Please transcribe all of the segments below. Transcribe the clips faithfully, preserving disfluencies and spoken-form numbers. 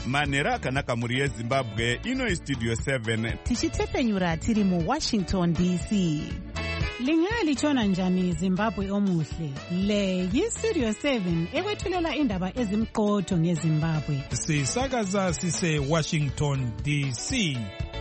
manhero akanaka mhuri yezimbabwe. Ino Studio seven tichitepfenyura tiri muWashington D C. Lingalitshona njani Zimbabwe omuhle? Le yiStudio seven ekwethulela indaba ezimqotho ngeZimbabwe. Sisakaza sise Washington D C.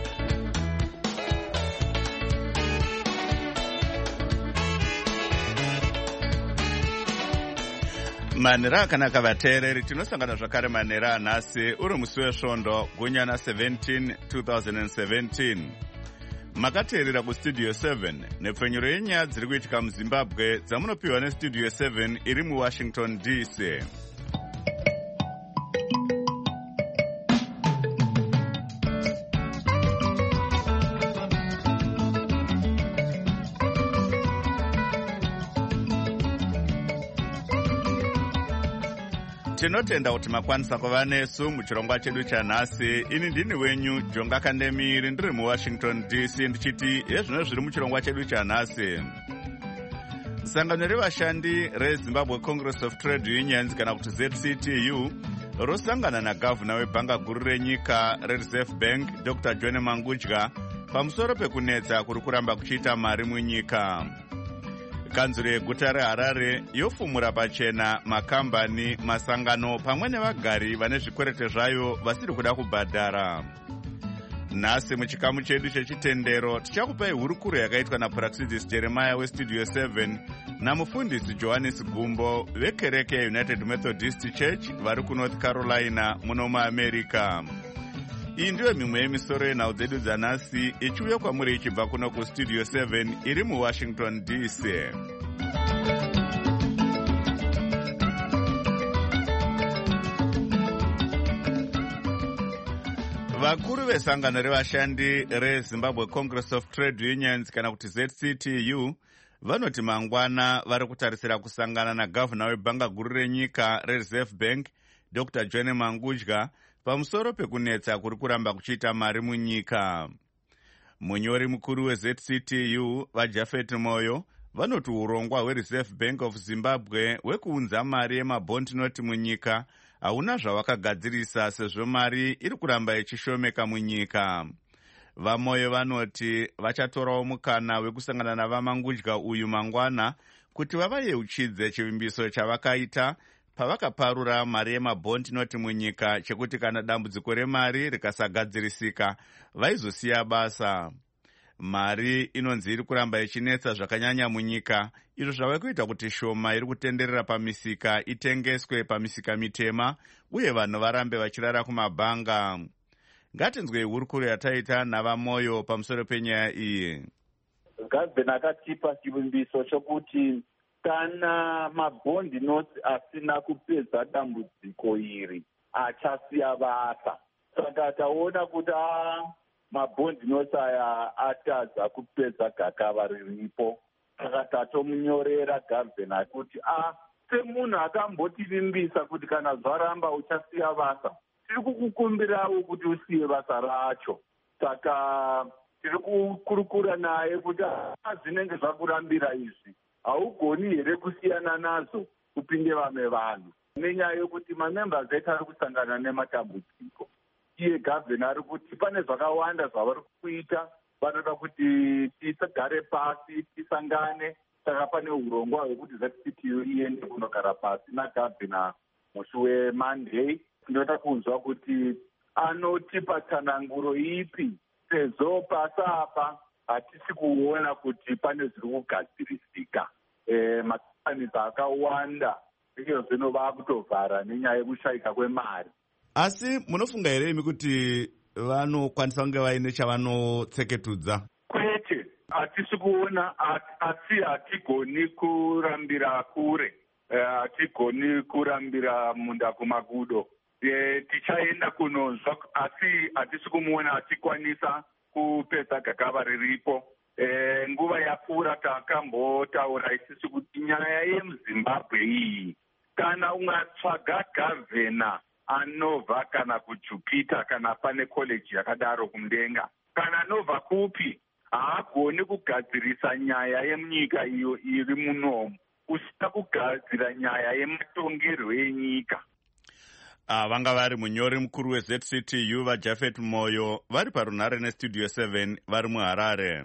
manhero akanaka vateereri, tinosangana zvakare manhero anhasi uri musi wesvondo gunyana seventeen twenty seventeen. Makateerera kuStudio seven nepfenyuro yenyaya dziri kuitika muZimbabwe dzamunopiwa neStudio seven iri muWashington D C. Tinotenda kuti makwanisa kuva nesu muchirongwa chedu chanhasi. Ini ndini wenyu Jonga Kandemiri, ndiri muWashington D C, ndichiti hezvino zviri muchirongwa chedu chanhasi. Sangano revashandi reZimbabwe Congress of Trade Unions kana kuti Z C T U rosangana nagavhuna webhanga guru renyika reReserve Bank Doctor John Mangudya pamusoro pekunetsa kuri kuramba kuchiita mari munyika. Kanzuro yeguta reHarare yofumura pachena makambani, masangano pamwe nevagari vane zvikwerete zvayo vasiri kuda kubhadhara. Nhasi muchikamu chedu chechitendero tichakupai hurukuro yakaitwa naPraxidis Jeremiah weStudio seven namufundisi Johannes Gumbo vekereke yeUnited Methodist Church vari kuNorth Carolina muno muAmerica. Iyi ndiyo mimwe yemisoro yenhau dzedu dzanhasi ichiuya kwamuri ichibva kuno kuStudio seven iri muWashington D C. Vakuru vesangano revashandi reZimbabwe Congress of Trade Unions kana kuti Z C T U vanoti mangwana vari kutarisira kusangana nagavhuna webhanga guru renyika reReserve Bank Doctor John Mangudya pamusoro pekunetsa kuri kuramba kuchiita mari munyika. Munyori mukuru weZ C T U vaJafet Moyo vanoti urongwa hweReserve Bank of Zimbabwe hwekuunza mari yemabond note munyika hauna zvawakagadzirisa sezvo mari iri kuramba ichishomeka munyika. VaMoyo vanoti vachatorawo mukana wekusangana navaMangudya uyu mangwana kuti vavayeuchidze chivimbiso chavakaita pavakaparura mari yemabond note munyika chekuti kana dambudziko remari rikasagadzirisika vaizosiya basa. Mari inonzi iri kuramba ichinetsa zvakanyanya munyika, izvo zvava kuita kuti shoma iri kutenderera pamisika itengeswe pamisika mitema uye vanhu varambe vachirara kumabhanga. Ngatinzwei hurukuro yataita navaMoyo pamusoro penyaya iyi. Gavhena akatipa chivimbiso chokuti kana mabhondi notes asina kupedza dambudziko iri achasiya basa. Saka taona kuti mabhondi notes aya atadza kupedza gakava riripo. Saka tatomunyorera gavhena kuti a semunhu akambotivimbisa kuti kana zvaramba uchasiya basa, tiri kukukumbirawo kuti usiye basa racho. Saka tiri kukurukura naye kuti zvinenge zvakurambira izvi haugoni here kusiyana nazo kupinde vamwe vanhu, nenyaya yokuti mamembers etu ari kusangana nematambudziko. Iye gavhena ari kuti pane zvakawanda zvavari kuita, vanoda kuti tigare pasi tisangane. Saka pane urongwa hwekuti Z C T U iende kunogara pasi nagavhena musi weMonday. Tinoda kunzwa kuti anotipa tsananguro ipi, sezvo pasapa hatisi kuona kuti pane zviri kugadzirisika. E, makambani akawanda izvo zvino vakutovhara nenyaya yekushayika kwemari. Asi munofunga here imi kuti vanokwanisa kunge vaine chavanotseketudza? Kwete, hatisi kuona, asi hatigoni kurambira kure, hatigoni kurambira munda kumagudo. E, tichaenda kunonzwa, asi hatisi kumuona hatikwanisa kupedza gakava riripo. E, nguva yapfuura takambotaura isisi kuti nyaya yemuZimbabwe iyi, kana ungatsvaga gavhena anobva kana kuJupiter kana pane koleji yakadaro kumudenga, kana anobva kupi, haagoni kugadzirisa nyaya yemunyika iyo iri munomu usina kugadzira nyaya yematongerwo enyika. Ah, vanga vari munyori mukuru weZ C T U vaJafet Moyo vari parunhare nestudio seven vari muHarare.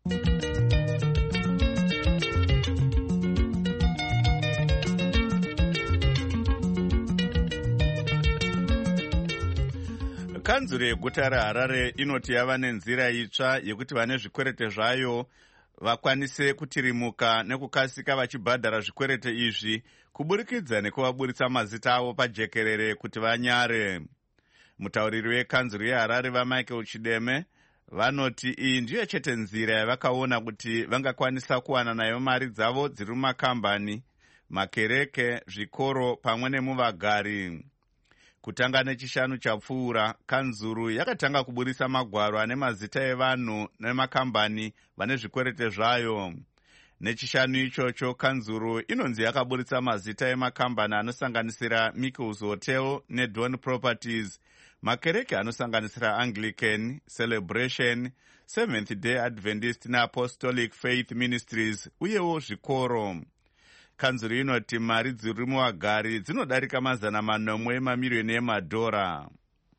Kanzuro yeguta reHarare inoti yava nenzira itsva yekuti vane zvikwerete zvayo vakwanise kutirimuka nekukasika vachibhadhara zvikwerete izvi kuburikidza nekuvaburitsa mazita avo pajekerere kuti vanyare. Mutauriri wekanzuro yeHarare vaMichael Chideme vanoti iyi ndiyo chete nzira yavakaona kuti vangakwanisa kuwana nayo mari dzavo dziri mumakambani, makereke, zvikoro pamwe nemuvagari. Kutanga nechishanu chapfuura, kanzuru yakatanga kuburisa magwaro ane mazita evanhu nemakambani vane zvikwerete zvayo. Nechishanu ichocho, kanzuru inonzi yakaburisa mazita emakambani anosanganisira Michael's Hotel neDawn Properties, makereke anosanganisira Anglican, Celebration, Seventh Day Adventist neApostolic Faith Ministries uyewo zvikoro. Kanzuru inoti mari dziri muvagari dzinodarika mazana manomwe emamiliyoni emadhora.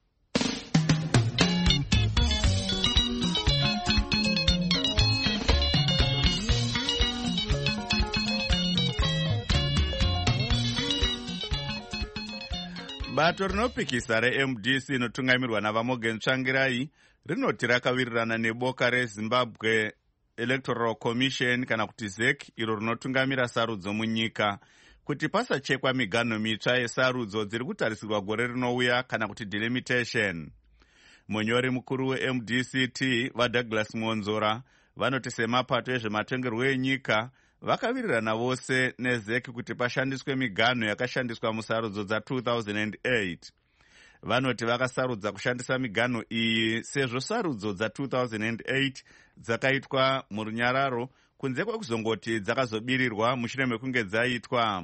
Bato rinopikisa reM D C inotungamirwa navaMorgan Tsvangirai rinoti rakawirirana neboka reZimbabwe Electoral Commission kana kuti Z E C iro rinotungamira sarudzo munyika kuti pasachekwa miganho mitsva yesarudzo dziri kutarisirwa gore rinouya kana kuti delimitation. Munyori mukuru weM D C T vaDouglas Mwonzora vanoti semapato ezvematongerwo enyika vakawirirana vose neZ E C kuti pashandiswe miganho yakashandiswa musarudzo dza two thousand eight. Vanoti vakasarudza kushandisa miganho iyi sezvo sarudzo dza two thousand eight dzakaitwa murunyararo kunze kwekuzongoti dzakazobirirwa mushure mekunge dzaitwa.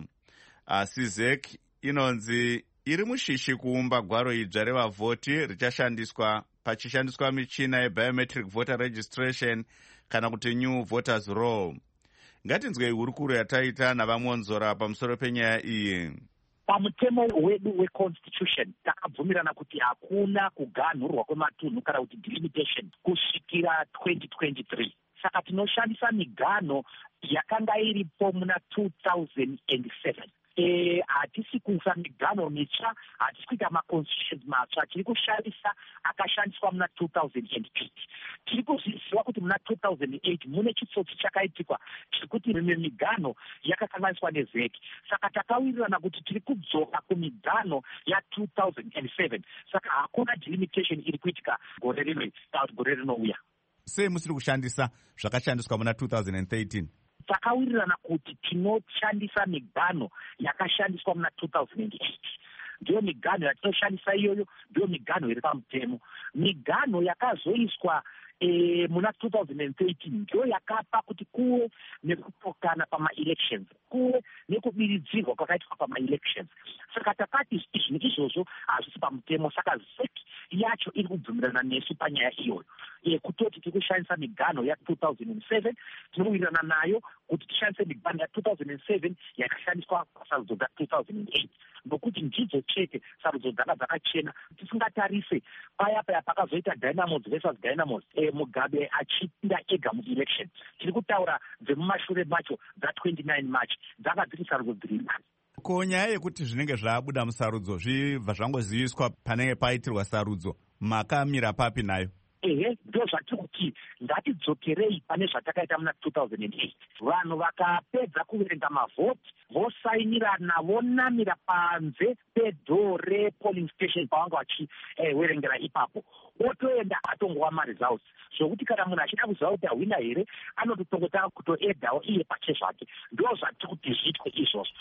Asi Z E C inonzi iri mushishi kuumba gwaro idzva revavhoti richashandiswa pachishandiswa michina yebiometric voter registration kana kuti new voters roll. Ngatinzwei hurukuro yataita navaMwonzora pamusoro penyaya iyi. Pamutemo wedu weconstitution takabvumirana kuti hakuna kuganhurwa kwematunhu kana kuti delimitation kusvikira twenty twenty-three. Saka tinoshandisa miganho yakanga iripo muna two thousand seven. Eh, hatisi kuisa miganho mitsva, hatisi kuita maconstitutions matsva, tiri kushandisa akashandiswa muna two thousand eight. Tiri kuziviwa kuti muna two thousand eight mune chitsotsi chakaitikwa chekuti rimwe miganho yakakanganiswa neZ E C. Saka takawirirana kuti tiri kudzoka kumiganho ya two thousand seven. Saka hakuna delimitation iri kuitika gore rino kana gore rinouya. Sei musiri kushandisa zvakashandiswa muna two thousand thirteen? Takawirirana kuti tinoshandisa miganho yakashandiswa muna two thousand eight. Ndiyo miganho yatinoshandisa iyoyo, ndiyo miganho iri pamutemo. Miganho yakazoiswa e, muna two thousand thirteen ndiyo yakapa kuti kuwe nekupokana pama-elections, kuwe nekubiridzirwa kwakaitwa pama-elections. Saka takati izvi izvozvo hazvisi pamutemo, saka Z E C yacho iri kubvumirana nesu panyaya iyoyo. E, kutoti tiri kushandisa miganho ya two thousand seven, tinowirirana nayo kuti tishandise miganho ya two thousand seven yakashandiswa pasarudzo dza two thousand eight. Nokuti ndidzo chete sarudzo dzanga dzakachena. Tisingatarise paya paya pakazoita Dynamos versus Dynamos, e, Mugabe achipinda ega mu-election. Tiri kutaura dzemumashure macho dza twenty-nine March dzanga dziri sarudzo dziri nani. Ko nyaya yekuti zvinenge zvabuda musarudzo zvibva zvangoziviswa panenge paitirwa sarudzo, makamira papi nayo? Ehe, ndo zvati kuti ngatidzokerei pane zvatakaita muna two thousand eight. Vanhu vakapedza kuverenga mavhoti vosainirana vonamira panze pedho repolling station pavanga vachiverengera eh, ipapo otoenda atongowa maresults zvokuti kana munhu achida kuziva kuti ahwina here anototongotanga kutoedhawo iye pache zvake. Ndo zvati kuti zviitwe izvozvo.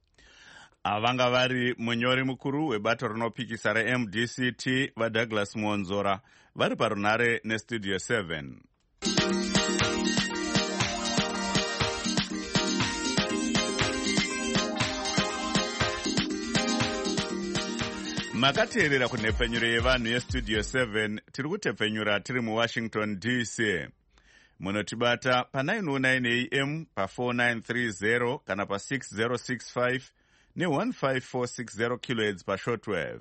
Avanga vari munyori mukuru webato rinopikisa reM D C T vaDouglas Mwonzora vari parunhare nestudio seven. Makateerera kunhepfenyuro yevanhu yestudio seven, tiri kutepfenyura tiri muWashington D C. Munotibata pa nine oh nine A M pa four nine three zero kana pa six zero six five ne fifteen four sixty kilohertz pashortwave.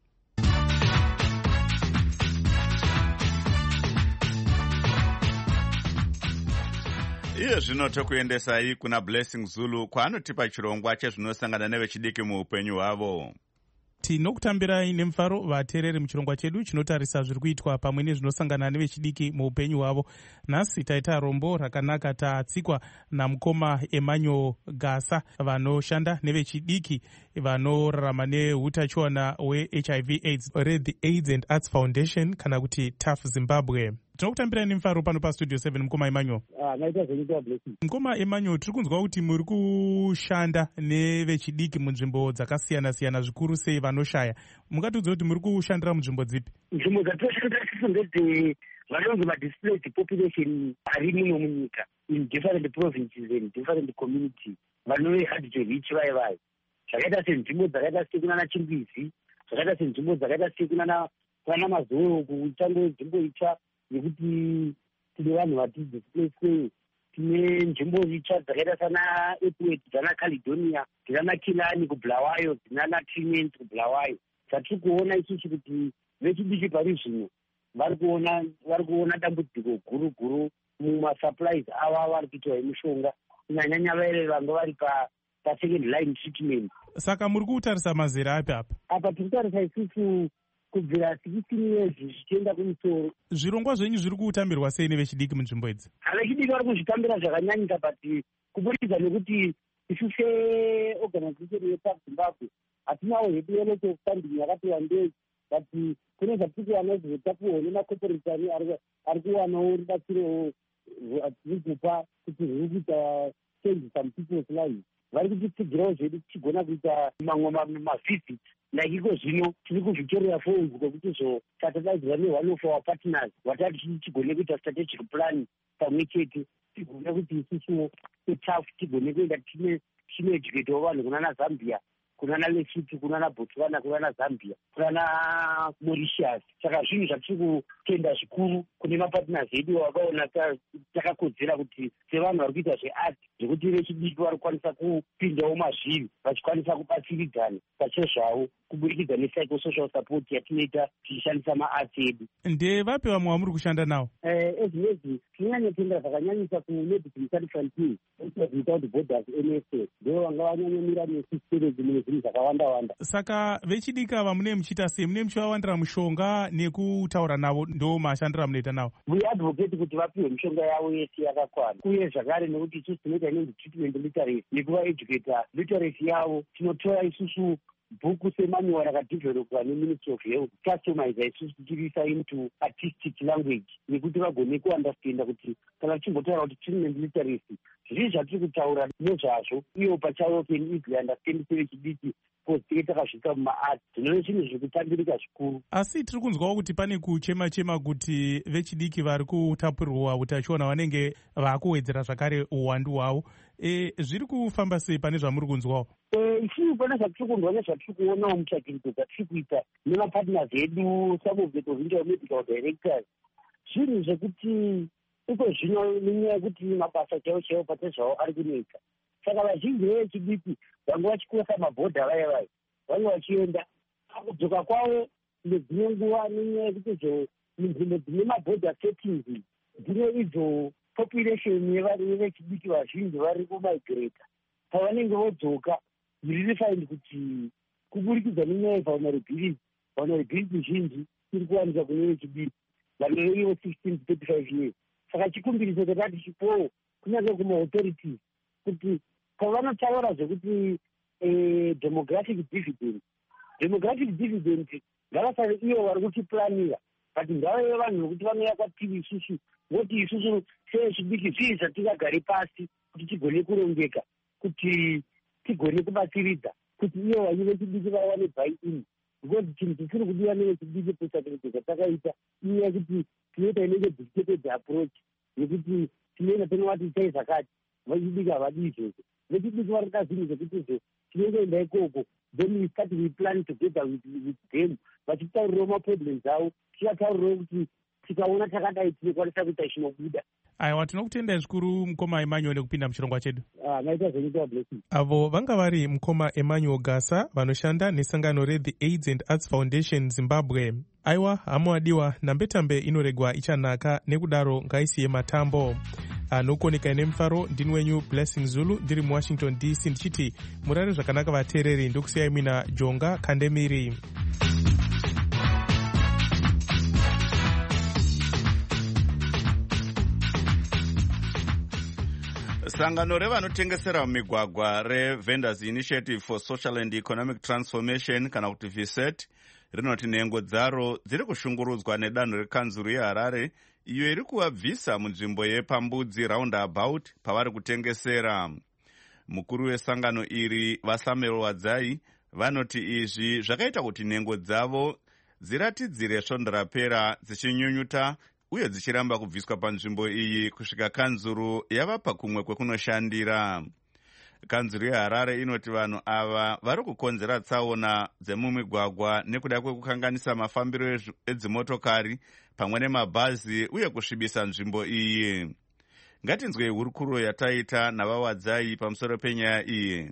Iye zvino tokuendesai kuna Blessing Zulu kwaanotipa chirongwa chezvinosangana nevechidiki muupenyu hwavo. Tinokutambirai nemufaro vateereri muchirongwa chedu chinotarisa zviri kuitwa pamwe nezvinosangana nevechidiki muupenyu hwavo. Nhasi taita rombo rakanaka, tatsikwa namukoma Emmanuel Gasa vanoshanda nevechidiki vanorarama neutachiona hwe-H I V AIDS reThe AIDS and Arts Foundation kana kuti T A F Zimbabwe. Tinokutambirai nemufaro pano pastudio seven, mukoma Emmanuel. Ah, naita zvenyika Blessing. Mukoma Emmanuel, tiri kunzwa kuti muri kushanda nevechidiki munzvimbo dzakasiyana-siyana, zvikuru sei vanoshaya. Mungatiudza kuti muri kushandira munzvimbo dzipi? Nzvimbo dzatinoshandira tisu ndedze vanonzi madisplaced population ari muno munyika in different provinces and different communities, vanove hard to reach vaye vaye. Zvakaita senzvimbo dzakaita sekunana Chimbizi, zvakaita senzvimbo dzakaita sekunana kuna Mazoro, kuchango nzvimbo itsva yekuti tine vanhu vati displaced. Tine nzvimbo itsva dzakaita sana Epwet, dzana Caledonia, dzana Kilani kuBulawayo, dzana Trinent kuBulawayo. Zatiri kuona isusu kuti vechidiki pari zvino vari kuona vari kuona dambudziko guru guru mumasupplies ava vari kuitwa emishonga, kunyanyanya vere vanga vari pa second line treatment. Saka muri kutarisa mazera api apa? Apa tiri kutarisa isusu kubvira sixteen years zvichienda kumusoro. Zvirongwa zvenyu zviri kutambirwa sei nevechidiki munzvimbo idzi? Vechidiki vari kuzvitambira zvakanyanyika, but kuburikidza nekuti isu seorganization yeT A F Zimbabwe hatinawo hedu yelocal funding yakati wandei, but kune zvatiri kuwana zvotapuwa nemacorporate ari kuwanawo rubatsiro rwatiri kupa kuti rwuri kuita change some people's lives. Vari kutitsigirawo zvedu tichigona kuita mamwe mavhiziti like iko zvino tiri kuzvitorera phones kwekuti zvotatadaidzwa ne-one of our partners watati tigone kuita strategic plan pamwe chete, tigone kuti isusuwo seT A F tigone kuenda tinoeducatawo vanhu kunana Zambia, kunana Lesotho, kunana Botswana, kunana Zambia, kunana Mauritius. Saka zvinhu zvatiri kutenda zvikuru kune mapartners edu vakaona takakodzera kuti sevanhu vari kuita zveart zvekuti vechidiki vari kukwanisa kupindawo mazviri vachikwanisa kubatsiridzana pachezvavo kuburikidza nepsychosocial support yatinoita tichishandisa maarts edu. Ndevapi vamwe vamuri kushanda navo? Ezvinezvi tinonyanyotenda zvakanyanyisa kuMedicine Sans Frontiers, Without Borders, M S F, ndo vanga vanyanyomira nesisiteredzi mune zvinhu zvakawanda-wanda. Saka vechidiki ava mune muchiita sei? Mune muchivawandira mushonga nekutaura navo, ndo mashandira munoita navo? We advocate kuti vapiwe mishonga yavo yese yakakwana, uye zvakare nekuti isusu tinoita inonzi treatment literacy nekuvaeducata literacy yavo. Tinotora isusu bhuku semanual rakadevelopwa neMinistry of Health, customize isusu tichiisa into artistic language nekuti vagone kuandastenda kuti kana tichimbotaura kuti treatment literacy zvizvi zvatiri kutaura nezvazvo ivo pachavo can easily understand sevechidiki because tinge takasvika mumaart. Zvinove zvinhu zviri kutambirika zvikuru. Asi tiri kunzwawo kuti pane kuchema-chema kuti vechidiki vari kutapurirwa utachiona vanenge vakuwedzera zvakare uwandu hwavo. E, zviri kufamba sei pane zvamuri kunzwawo? Isu pane zvatiri kunzwa nezvatiri kuonawo mutsvakirudzo dzatiri kuita nemapartners edu, some of the provincial medical directors, zvinhu zvekuti iko zvino nenyaya yekuti mabasa chaiwo chaiwo pachezvavo ari kunetsa. Saka vazhinji vechidiki vanga vachikosa mabhodha vaye vaye vange vachienda kudzoka kwavo nedzimwe nguva nenyaya yekuti munzvimbo dzine mabhodha settings dzine idzo population yevechidiki vazhinji vari kumigrata. Pavanenge vodzoka riri find kuti kuburikidza nenyaya yevulnerability, vulnerability zhinji iri kuwanika kune vechidiki vanove ivo sixteen to thirty-five years. Saka chikumbiriso chakati chipowo kunyange kumaauthorities kuti pavanotaura zvekuti demographic dividend, demographic dividend ngavasave ivo vari kutiplanira, but ngavave vanhu vokuti vanouya kwatiri isusu voti isusu sevechidiki zvii zvatingagare pasi kuti tigone kurongeka, kuti tigone kubatsiridza kuti ivo vanyu vechidiki vawane buy-in, because chinhu chisiri kudiwa nevechidiki kutsvakiridza dzatakaita inyaya yekuti tinoita inenge dictated approach yekuti tinoenda tonovati chai zvakati, vechidiki havadi izvozvo. Vechidiki vari kuda zvinhu zvekuti izvo tinongoenda ikoko then we start we plan together with, with them vachitaurirawo maproblems avo, tichataurirawo kuti tikaona takadai tinokwanisa kuita chinobuda. aiwa tinokutendai zvikuru mukoma Emmanuel nekupinda muchirongwa chedu. Naita zvenyika blessing. Avo vanga vari mukoma Emmanuel Gasa vanoshanda nesangano reThe AIDS and Arts Foundation Zimbabwe. Aiwa hama wadiwa, nambetambe inoregwa ichanaka, nekudaro ngaisiye matambo. Anokoneka ine mufaro ndini wenyu Blessing Zulu ndiri muWashington D C ndichiti murare zvakanaka vateereri, ndokusiyai mina Jonga Kandemiri. Sangano revanotengesera mumigwagwa reVendors Initiative for Social and Economic Transformation kana kuti V S E T rinoti nhengo dzaro dziri kushungurudzwa nedanho rekanzuru yeHarare iyo iri kuvabvisa munzvimbo yepambudzi roundabout pavari kutengesera. Mukuru wesangano iri vaSamuel Wadzai vanoti izvi zvakaita kuti nhengo dzavo dziratidzire svondo rapera dzichinyunyuta uye dzichiramba kubviswa panzvimbo iyi kusvika kanzuru yavapa kumwe kwekunoshandira. Kanzuru yeHarare inoti vanhu ava vari kukonzera tsaona dzemumigwagwa nekuda kwekukanganisa mafambiro edzimotokari pamwe nemabhazi uye kusvibisa nzvimbo iyi. Ngatinzwei hurukuro yataita navaWadzai pamusoro penyaya iyi.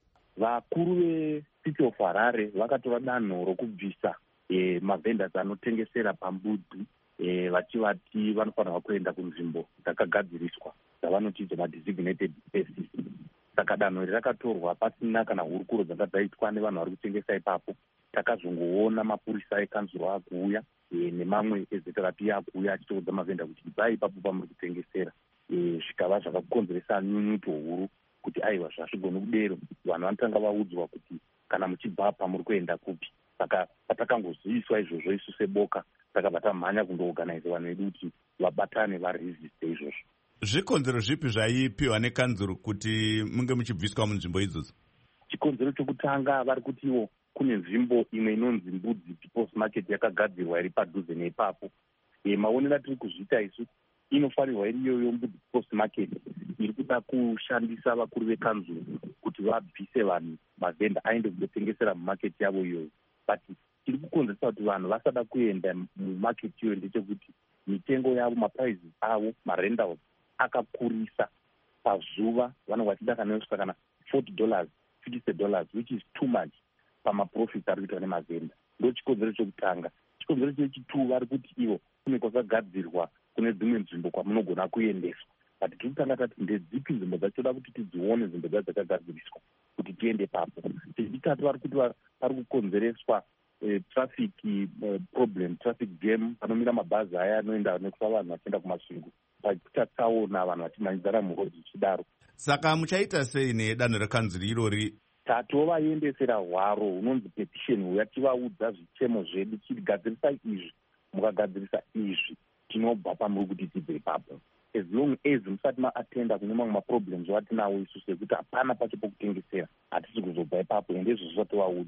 Vakuru veCity of Harare vakatora danho rokubvisa e, mavendors anotengesera pambudzi e, vachivati vanofanirwa kuenda kunzvimbo dzakagadziriswa dzavanoti madesignated spaces. Saka danho iri rakatorwa pasina kana hurukuro dzanga dzaitwa nevanhu vari kutengesa ipapo. Takazongoona mapurisa ekanzuru akuuya e, nemamwe ezita rapi akuuya achitoudza mavenda kuti ibvai ipapo pamuri kutengesera. E, zvikava zvakakonzeresa nyunyuto huru kuti aiwa zvasvigoni kudero vanhu vanotanga vaudzwa kuti kana muchibva pamuri kuenda kupi. Saka patakangoziviswa izvozvo isu seboka takabva tamhanya kundoorganize vanhu vedu kuti vabatane varesiste izvozvo. Zvikonzero zvipi zvaipiwa nekanzuru kuti munge muchibviswa munzvimbo idzodzo? Chikonzero chokutanga vari kutiwo kune nzvimbo imwe inonzi Mbudzi People's Market yakagadzirwa iri padhuze neipapo. E, maonero atiri kuzviita isu inofanirwa iri iyoyo Mbudzi People's Market iri kuda kushandisa vakuru vekanzuru kuti vabvise vanhu mavenda aende kundotengesera mumaketi yavo iyoyo. But chiri kukonzeresa kuti vanhu vasada kuenda mumaketi iyoyo ndechekuti mitengo yavo, maprices avo, marentals akakurisa pazuva. Vanhu vachida kana kusvika kana forty dollars, fifty dollars, which is too much pamaprofits ari kuitwa nemavenda. Ndo chikonzero chokutanga. Chikonzero chechitatu vari kuti ivo kune kwakagadzirwa kune dzimwe nzvimbo kwamunogona kuendeswa. But tikutanga tati ndedzipi nzvimbo dzatoda kuti tidzione nzvimbo dzacho dzakagadziriswa kuti tiende papo. Chechitatu vari kuti pari kukonzereswa eh, traffic eh, problem, traffic jam, panomira mabhazi aya anoenda nekufa vanhu vachienda kumasvingo. Pakuita tsaona vanhu vachimhanyidzana murodhi zvichidaro. Saka muchaita sei nedanho rekanzuru irori? Tatovaendesera hwaro hunonzi petition huya tivaudza zvichemo zvedu chigadzirisa izvi, mukagadzirisa izvi tinobva pamuri kuti tibve ipapo. As long as musati maatenda kune mamwe maproblems watinawo isu sekuti hapana pacho pokutengesera, hatisi kuzobva ipapo, ende izvo zvatovaudza.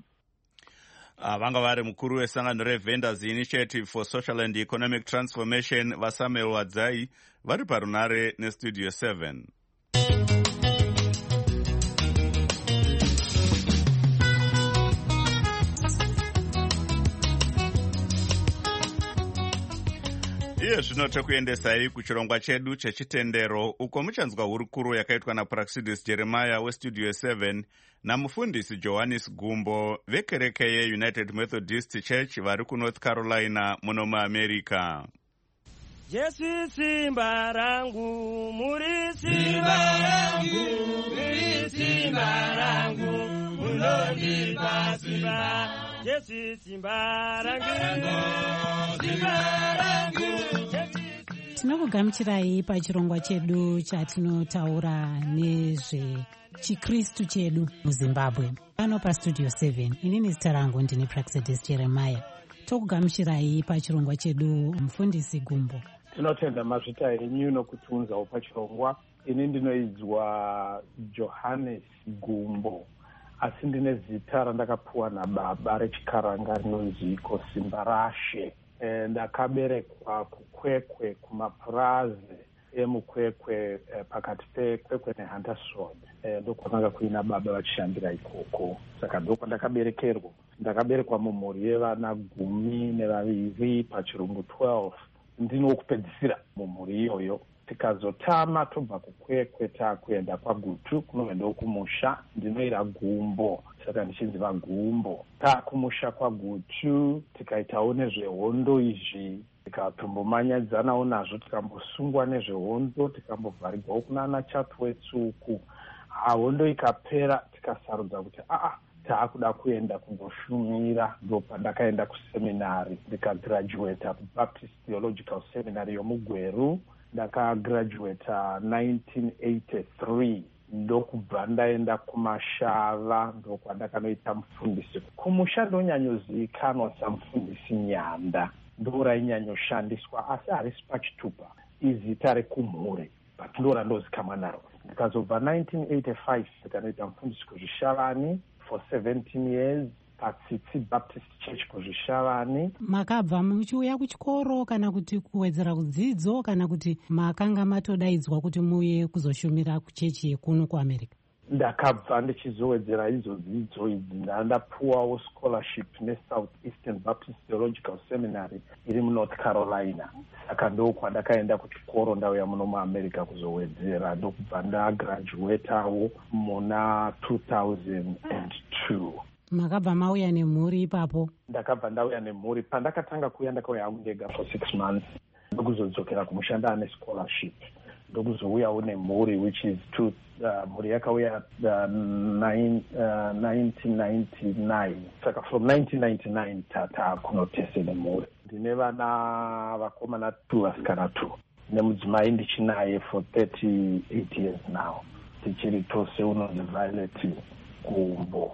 Uh, vanga vari mukuru wesangano reVendors Initiative for Social and Economic Transformation vaSamuel Wadzai vari parunare neStudio seven. Iye zvino tekuendesai kuchirongwa chedu chechitendero uko muchanzwa hurukuro yakaitwa naPraxidis Jeremiah weStudio seven namufundisi Johannes Gumbo vekereke yeUnited Methodist Church vari kuNorth Carolina muno muAmerica. Jesu simba rangu, muri simba rangu, muri simba rangu, munondipa simba. Jesu simba rangu, simba rangu. Tinokugamuchirai pachirongwa chedu chatinotaura nezve chikristu chedu muZimbabwe. Pano paStudio seven, inini zita rangu ndini Praxidis Jeremiah. Tokugamuchirai pachirongwa chedu mufundisi Gumbo. Tinotenda mazvita enyu nokutunzawo pachirongwa. Ini ndinoidzwa Johannes Gumbo, asi ndine zita randakapuwa nababa rechikaranga rinonzi Kosimbarashe. E, ndakaberekwa kukwekwe kumapurazi emukwekwe e, pakati pekwekwe neHuntersroad. E, ndokwakanga kuina baba vachishandira ikoko. Saka ndokwandakaberekerwa. Ndakaberekwa mumhuri yevana gumi nevaviri pachirungu twelve. Ndinokupedzisira mumhuri iyoyo. tikazotama tobva kukwekwe takuenda kwagutu kunoendawo kumusha ndinoira gumbo saka ndichinziva gumbo. Takumusha kwagutu tikaitawo nezvehondo izvi tikatombomanyadzanawo nazvo tikambosungwa nezvehondo tikambovharirwawo kunana Chatwetsuku. Hondo ikapera tikasarudza kuti aa taakuda kuenda kundoshumira. Ndo pandakaenda kuseminari ndikagraduata kuBaptist Theological Seminary yomugweru. Ndakagraduata nineteen eighty-three. Ndokubva ndaenda kumashava ndokwandakanoita mufundisi. Kumusha ndonyanyozivikanwa samufundisi nyanda, ndo rainyanyoshandiswa asi harisi pachitupa izita rekumhure, but ndo randozikamwa naro. Ndikazobva nineteen eighty-five ndikanoita mufundisi kuzvishavani for seventeen years patsitsi Baptist Church kuzvishavani. Makabva muchiuya kuchikoro kana kuti kuwedzera kudzidzo kana kuti makanga matodaidzwa kuti muye kuzoshumira kuchechi yekuno kuAmerica? Ndakabva ndichizowedzera idzo dzidzo idzi ndandapuwawo scholarship neSouth Eastern Baptist Theological Seminary iri muNorth Carolina. Saka ndokwandakaenda kuchikoro ndauya muno muAmerica kuzowedzera. Ndokubva ndagraduatawo muna two thousand two. Makabva mauya nemhuri ipapo? Ndakabva ndauya nemhuri. Pandakatanga kuuya ndakauya hangu ndega for six months ndokuzodzokera kumushanda ane scholarship. Ndokuzouyawo nemhuri which is two, uh, mhuri yakauya uh, nine, uh, nineteen ninety-nine. Saka from nineteen ninety-nine tata kunotese nemhuri. Ndine vana vakomana two vasikana two. Nemudzimai ndichinaye for thirty-eight years now. Tichiri tose unonzi Violet Gumbo.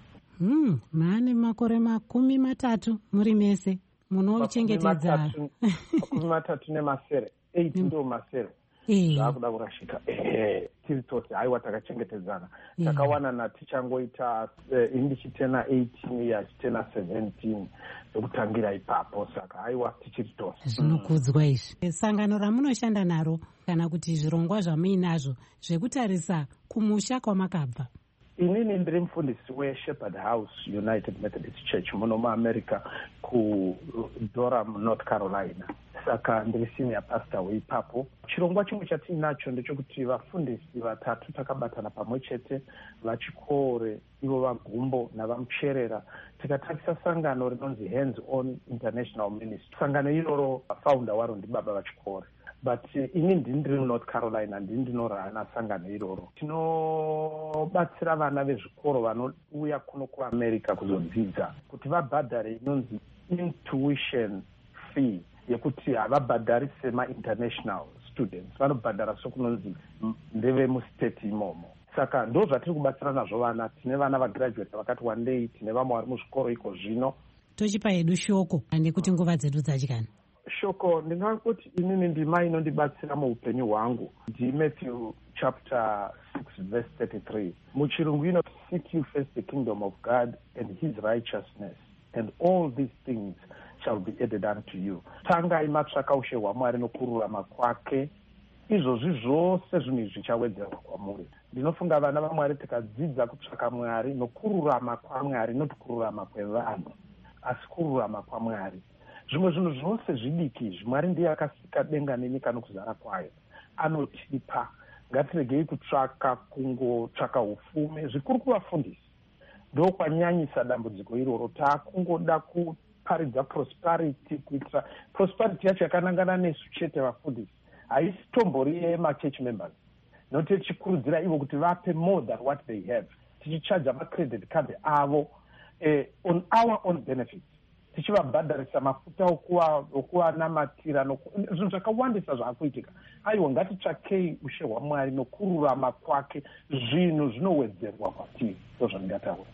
Hmm, maane makore makumi matatu muri mese munochengetedza. Makumi matatu nemasere. Eight ndo masere. Zvakuda kurashika. Eh, tiri tose aiwa takachengetedzana. Takawanana tichangoita indichitena eighteen years, tena seventeen zvokutangira ipapo. Saka aiwa tichiri tose. Zvinokudzwa izvi. Sangano ramunoshanda naro kana kuti zvirongwa zvamuinazvo zvekutarisa kumusha kwamakabva? Inini ndiri mufundisi weShepherd House United Methodist Church muno muAmerica kuDurham, North Carolina. Saka ndiri senior pastor weipapo. Chirongwa chimwe chatinacho ndechekuti vafundisi vatatu takabatana pamwe chete, vachikore ivo vaGumbo navamucherera, tikatarisa sangano rinonzi Hands On International Ministry. Sangano iroro founder waro ndibaba vachikore. But uh, ini ndiri North Carolina ndini ndinorana sangano iroro. Tinobatsira vana vezvikoro vanouya kuno kuAmerica kuzodzidza kuti vabhadhare inonzi intuition fee yekuti havabhadhari sema-international students, vanobhadhara sokunonzi ndeve mustate imomo. Saka ndo zvatiri kubatsira nazvo vana. Tine vana vagraduate vakati one day, tine vamwe vari muzvikoro iko zvino. Tochipa hedu shoko nekuti nguva dzedu dzadyana. Shoko ndingakuti inini ndima inondibatsira muupenyu hwangu ndiMatthew chapter six verse thirty-three. Muchirungu ino, seek you first the kingdom of God and his righteousness, and all these things shall be added unto you. Tangai matsvaka ushe hwaMwari nokururama kwake, izvozvi zvose zvinhu izvi zvichawedzerwa kwamuri. Ndinofunga vana vaMwari tikadzidza kutsvaka Mwari nokururama kwaMwari, noti kururama kwevanhu asi kururama kwaMwari, zvimwe zvinhu zvose zvidiki izvi Mwari ndiye akasika denga nenyika nokuzara kwayo, anotipa. Ngatiregei kutsvaka kungotsvaka ufume, zvikuru kuvafundisi ndokwanyanyisa dambudziko iroro. Taakungoda kuparidza prosperity, kuitira prosperity yacho yakanangana nesu chete vafundisi, haisi tombori yemachurch members. Nokuti tichikurudzira ivo kuti vape more than what they have, tichichaja macredit card avo eh, on our own benefits, tichivabhadharisa mafuta okuwanamatira zvinhu zvakawandisa zvaakuitika. Aiwa, ngatitsvakei ushe hwaMwari nokururama kwake, zvinhu zvinowedzerwa kwatiri. Ndo zvandingataura.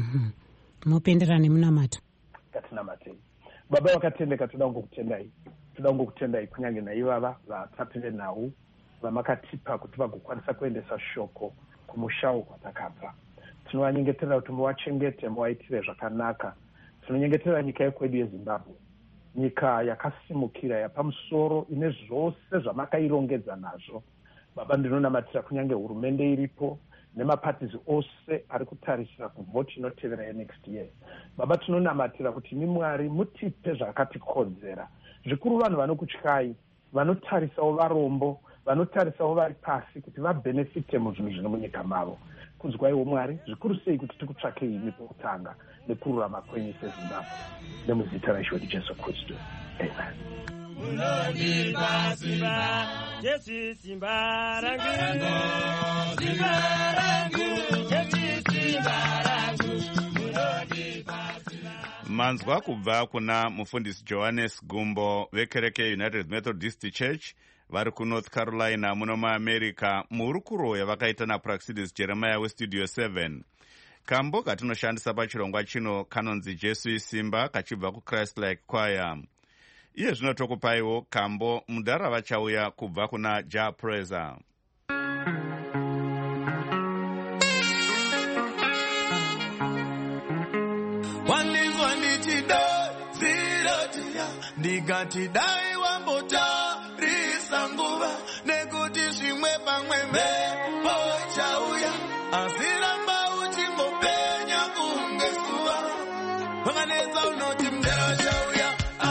Mupendera nemunamato. Ngatinamatei. Baba vakatendeka, toda kungokutendai, toda kungokutendai kunyange naivava vatatu venhau vamakatipa kuti vagokwanisa kuendesa shoko kumushawo kwatakabva. Tinovanyengeterera kuti muvachengete, muvaitire zvakanaka. Tinonyengeterera nyika yekwedu yeZimbabwe, nyika yakasimukira yapamusoro, ine zvose zvamakairongedza nazvo. Baba, ndinonamatira kunyange hurumende iripo nemapatizi ose ari kutarisira kuvhoti inotevera yenext year. Baba, tinonamatira kuti imi Mwari mutipe zvakatikodzera, zvikuru vanhu vanokutyai, vanotarisawo varombo, vanotarisawo vari pasi kuti vabhenefite muzvinhu zvino munyika mavo. Kunzwaiwo Mwari, zvikuru sei kuti tiri kutsvake imi pokutanga nekururama kwenyu seZimbabwe. Nemuzita raIshe Jesu Kristu. Amen. Unondipa simba, Jesu simba rangu, simba rangu, Jesu simba rangu, unondipa simba. Manzwa kubva kuna mufundisi Johannes Gumbo vekereke United Methodist Church vari kuNorth Carolina muno muAmerica muhurukuro yavakaita naPraxidis Jeremiah weStudio seven. Kambo katinoshandisa pachirongwa chino kanonzi Jesu isimba kachibva kuChrist Like Choir. Iye zvino tokupaiwo kambo mudhara vachauya kubva kuna Ja Praiser. Wandizwa ndichidai zirotiya ndikati dai wambotarisa nguva nekuti zvimwe pamwe mhepo chauya asiramba uchingopenya kunge zuva wakanetsa unoti mdera chauya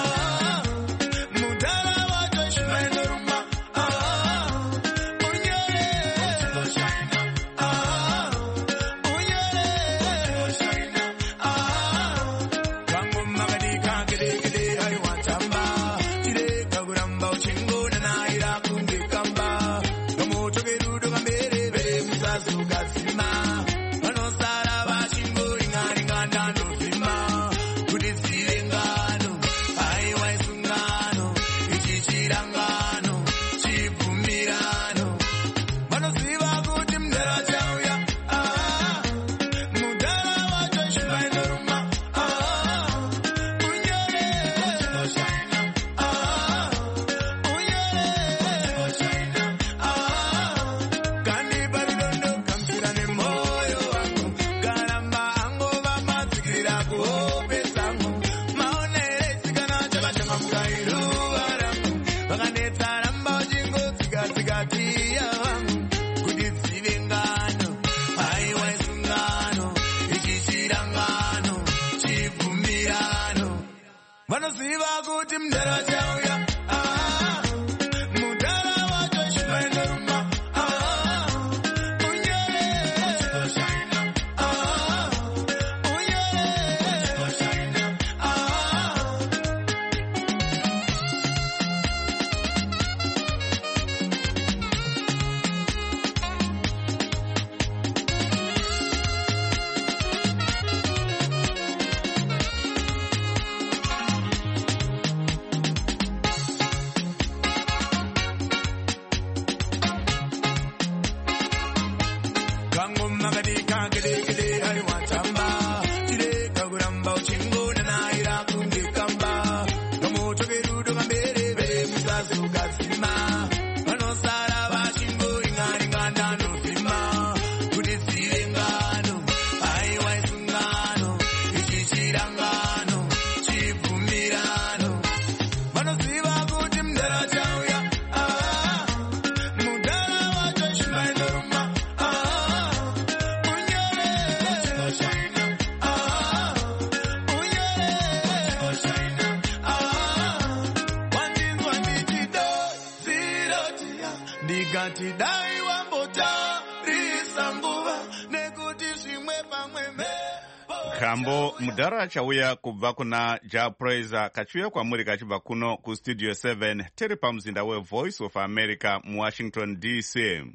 Kambo mudhara achauya kubva kuna Ja Praiser kachiuya kwamuri kachibva kuno kuStudio seven tiri pamuzinda weVoice of America muWashington D C.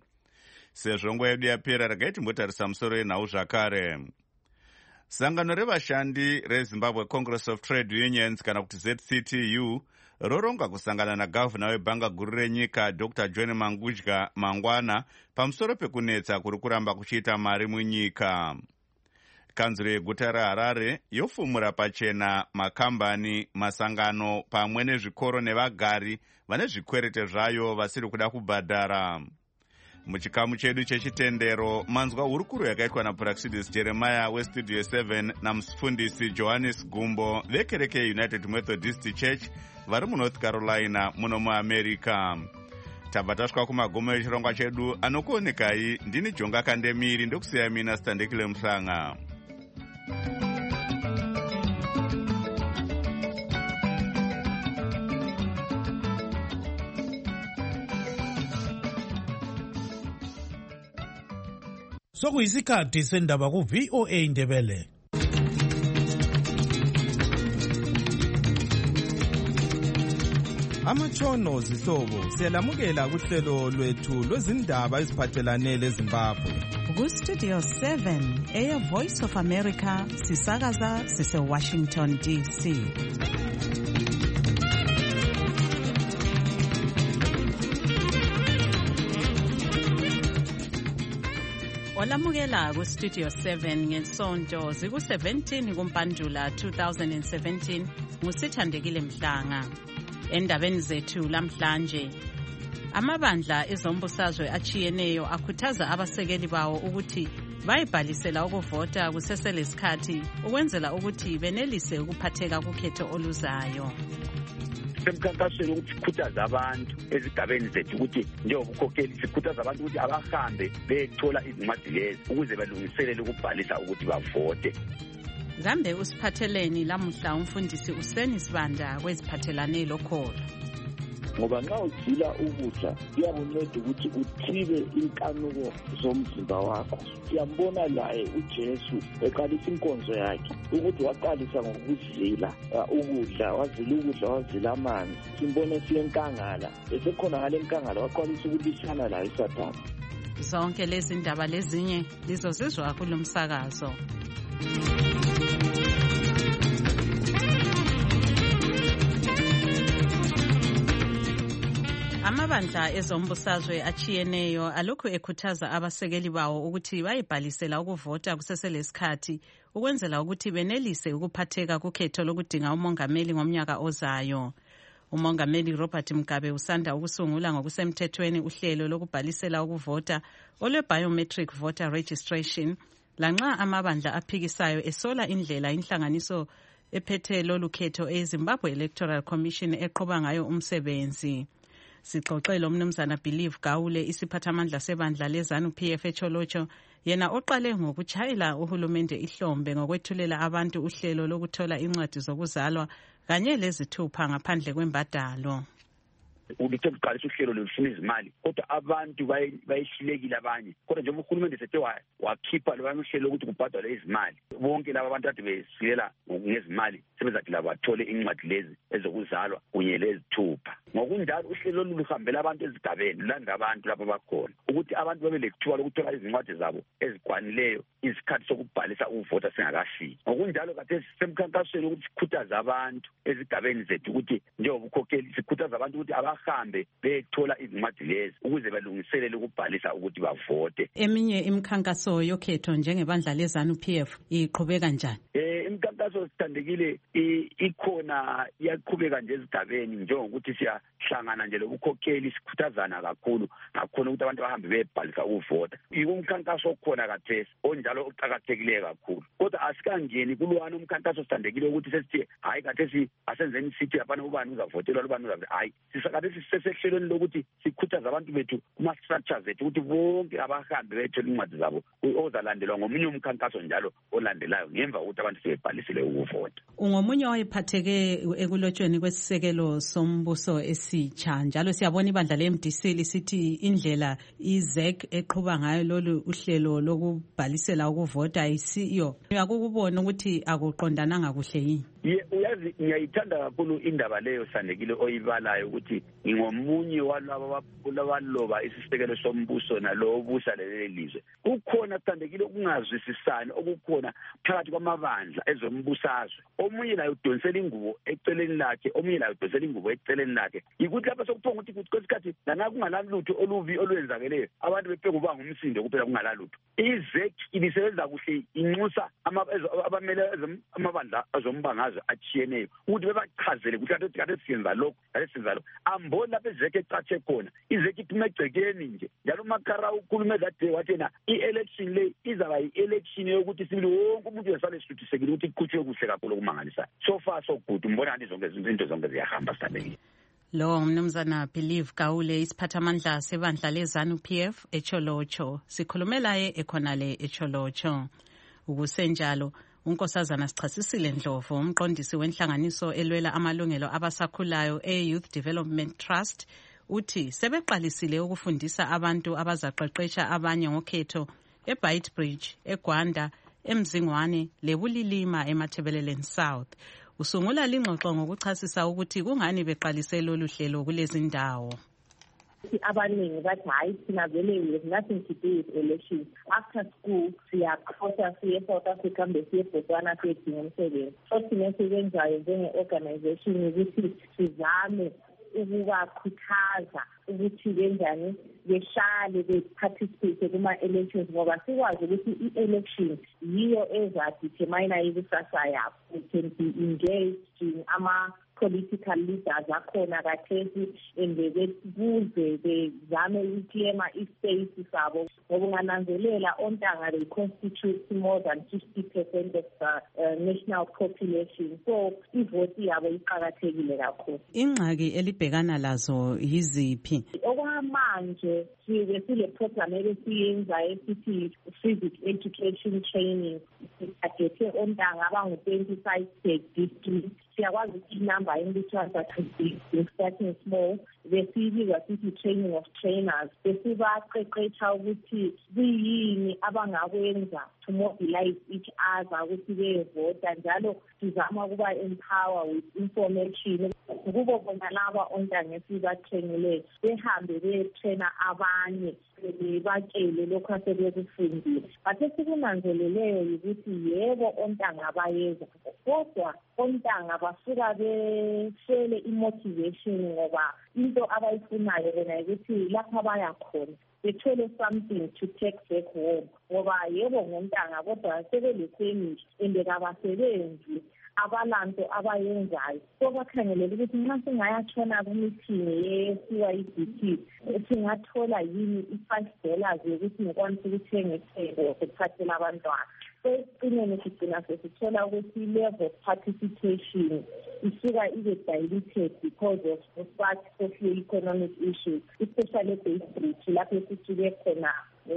Sezvo nguva yedu yapera regai timbotarisa musoro yenhau zvakare. Sangano revashandi reZimbabwe Congress of Trade Unions kana kuti Z C T U roronga kusangana nagavhuna webhanga guru renyika Doctor John Mangudya mangwana pamusoro pekunetsa kuri kuramba kuchiita mari munyika. Kanzuro yeguta reHarare yofumura pachena makambani, masangano pamwe nezvikoro nevagari vane zvikwerete zvayo vasiri kuda kubhadhara. Muchikamu chedu chechitendero manzwa hurukuro yakaitwa naPraxidis Jeremiah weStudio seven namufundisi Johannes Gumbo vekereke United Methodist Church vari muNorth Carolina muno muAmerica. Tabva tasvika kumagumo echirongwa chedu anokuonekai ndini Jonga Kandemiri ndokusiya mina Standekile Muhlanga. sokuyisikhathi sendaba ku V O A Ndebele. Amatshono zihlobo siyalamukela kuhlelo lwethu lwezindaba eziphathelane leZimbabwe. Ku Studio seven eya Voice of America sisakaza sise Washington D C. Olamukela ku Studio seven ngesonto ziku seventeen kuMpandula two thousand seventeen ngusithandekile Mhlanga. Endabeni zethu lamhlanje amabandla ezombusazwe achiyeneyo akhuthaza abasekeli bawo ukuthi bayibhalisela ukuvota kuseselesikhathi ukwenzela ukuthi benelise ukuphatheka kukhetho oluzayo. Semkhankasweni ukuthi sikhuthaza abantu ezigabeni zethu ukuthi njengobukhokheli sikhuthaza abantu ukuthi abahambe bethola izincwadi lezi ukuze balungiselele ukubhalisa ukuthi bavote. Kambe usiphatheleni lamuhla umfundisi uSeni Sibanda kweziphathelane lokholo? Ngoba nxa udila ukudla kuyakunceda ukuthi uthibe inkanuko zomzimba wakho. Siyambona laye uJesu eqalisa inkonzo yakhe ukuthi waqalisa ngokuzila ukudla, wazila ukudla, wazila amanzi. Simbone silenkangala, esekhona ngale nkangala waqalisa ukulwisana laye iSathane. Zonke lezi ndaba lezinye lizozizwa kulomsakazo. Amabandla ezombusazwe achiyeneyo alokhu ekhuthaza abasekeli bawo ukuthi bayibhalisela ukuvota kuseselesikhathi ukwenzela ukuthi benelise ukuphatheka kukhetho lokudinga umongameli ngomnyaka ozayo. Umongameli Robert Mugabe usanda ukusungula ngokusemthethweni uhlelo lokubhalisela ukuvota olwe biometric voter registration lanxa amabandla aphikisayo esola indlela inhlanganiso ephethe lolu khetho eZimbabwe Electoral Commission eqhuba ngayo umsebenzi. Sixoxele umnumzana Believe Gawule isiphathamandla sebandla leZANU P F eCholocho yena oqale ngokuchayela uhulumende ihlombe ngokwethulela abantu uhlelo lokuthola incwadi zokuzalwa kanye lezithupha ngaphandle kwembadalo. Ubithe kuqalisa uhlelo lolufuna izimali kodwa abantu bayihlulekile abanye kodwa njengoba uhulumende sethe wakhipha lo uhlelo ukuthi kubhadalwe izimali bonke laba abantu ade besilela ngezimali sebezathi laba bathole incwadi lezi ezokuzalwa kunye lezithupha. Ngokunjalo uhlelo luhambela abantu ezigabeni landa abantu lapha bakhona ukuthi abantu babe lekuthiwa lokuthola izincwadi zabo ezikwanileyo isikhathi sokubhalisa ukuvota singakafiki. Ngokunjalo kade semkhankasweni ukuthi sikhuthaza abantu ezigabeni zethu ukuthi njengobukhokheli sikhuthaza abantu ukuthi abahambe bethola izincwadi lezi ukuze balungiselele ukubhalisa ukuthi bavote. Eminye imikhankaso yokhetho njengebandla leZANU P F iqhubeka njani? Eh imikhankaso sithandekile ikhona iyaqhubeka nje ezigabeni njengokuthi siyahlangana nje lokukhokheli sikhuthazana kakhulu ngakhona ukuthi abantu bahambe bebhalisa ukuvota. Ikumkhankaso okhona kathesi onjalo uqhakathekile kakhulu. Kodwa asikangeni kulwana umkhankaso sithandekile ukuthi sesithi hayi kathesi asenzeni sithi lapha ubani uzavotelwa ubani uzavotelwa hayi sisakade sisesehlelweni lokuthi sikhuthaza abantu bethu kuma structures ethu ukuthi bonke abahambe bethola incwadi zabo ozalandelwa ngomunye umkhankaso njalo olandelayo ngemva ukuthi abantu sebhalisile ukuvota. Ungomunye wayephatheke ekulotshweni kwesisekelo sombuso esitsha njalo siyabona ibandla le-M D C lisithi indlela i-Z E C eqhuba ngayo lolu uhlelo lokubhalisela ukuvota ayisiyo. Uyakubona ukuthi akuqondananga kuhle yini? Ye uyazi ngiyayithanda kakhulu indaba leyo sandekile oyibalayo ukuthi ngomunye walabo abaloba isisekelo sombuso nalo obusa leli lizwe. Kukhona sandekile ukungazwisisani okukhona phakathi kwamabandla ezombusazwe. Omunye layo udonsela ingubo eceleni lakhe, omunye layo udonsela ingubo eceleni lakhe. Yikuthi lapha sokuphonga ukuthi kwesikhathi lana kungalalutho oluvi olwenzakeleyo abantu bephe kuba ngumsindo kuphela kungalalutho. I-Z E C ibisebenza kuhle inxusa abamele amabandla azombangazwe achiyeneyo ukuthi bebachazele ukuthi kade kade siyenza lokho kade siyenza lokho amboni lapha i-Z E C ecatshe khona. i-Z E C iphume egcekeni nje njalo uMakara ukhulume kade wathi na i-election le izaba i-election yokuthi sibili wonke umuntu uyasale isuthisekile ukuthi iqhutshwe kuhle kakhulu okumangalisayo. So far so good umbona ngathi zonke izinto zonke ziyahamba sibekile. Lo mnumzana Believe Gawule isiphathamandla sebandla leZANU P F eCholocho sikhulumela ye ekhonale eCholocho. Ukusenjalo unkosazana sichasisile Ndlovu umqondisi wenhlanganiso elwela amalungelo abasakhulayo e-Youth Development Trust uthi sebeqalisile ukufundisa abantu abazaqeqesha abanye ngokhetho eBeitbridge, eGwanda, eMzingwane, leBulilima eMathebeleleni South. Usungula lingxoxo ngokuchasisa ukuthi kungani beqalise lolu hlelo kulezi ndawo. Abaningi bathi hayi thina vele we have nothing to do with elections. After school siyakhosa siye South Africa mbe siye Botswana siyedinga umsebenzi. So thina siyenzayo njenge-organization ukuthi sizame ukubakhuthaza ukuthi benjani behlale be-participate kuma-elections ngoba sikwazi ukuthi i-election yiyo ezadetermine ikusasa yabo. We can be engaged in ama political leaders akhona kathesi ende bebuze bezame ukulema ispace sabo ngoba ungananzelela ontanga they constitute more than fifty percent of the uh, national population, so ivoti yabo iqakathekile kakhulu. Ingxaki elibhekana lazo yiziphi? Okwamanje sibe sile program elisiyenza esithi civic education training sitargete ontanga abangu twenty-five per district. Siyakwazi ukuthi inumber yemlithwasa starting small besibizwa sithi training of trainers besibaqeqesha ukuthi kuyini abangakwenza to mobilize each other ukuthi bevota njalo sizama ukuba empower with information kubo bona laba ontanga esibatrainile behambe betraina abanye batshele lokho asebekufundile. Bathe sikunanzeleleyo ukuthi yebo ontanga abayeza kodwa ontanga basuka beshele imotivation ngoba into abayifunayo bona ukuthi lapha baya khona bethole something to take back home ngoba yebo ngontanga kodwa sebelefamily ende kabasebenzi abalanto abayenzayo. So bakhangelela ukuthi nxa singayatshona kumeeting ye-C Y D P singathola yini i-five dollars yokuthi ngikwanisa ukuthenga isithelo sokuphathela abantwana. So ekugcineni sigcina sesithola ukuthi level of participation isuka ibe diluted because of such socio-economic issues, especially Beitbridge lapho esisuke khona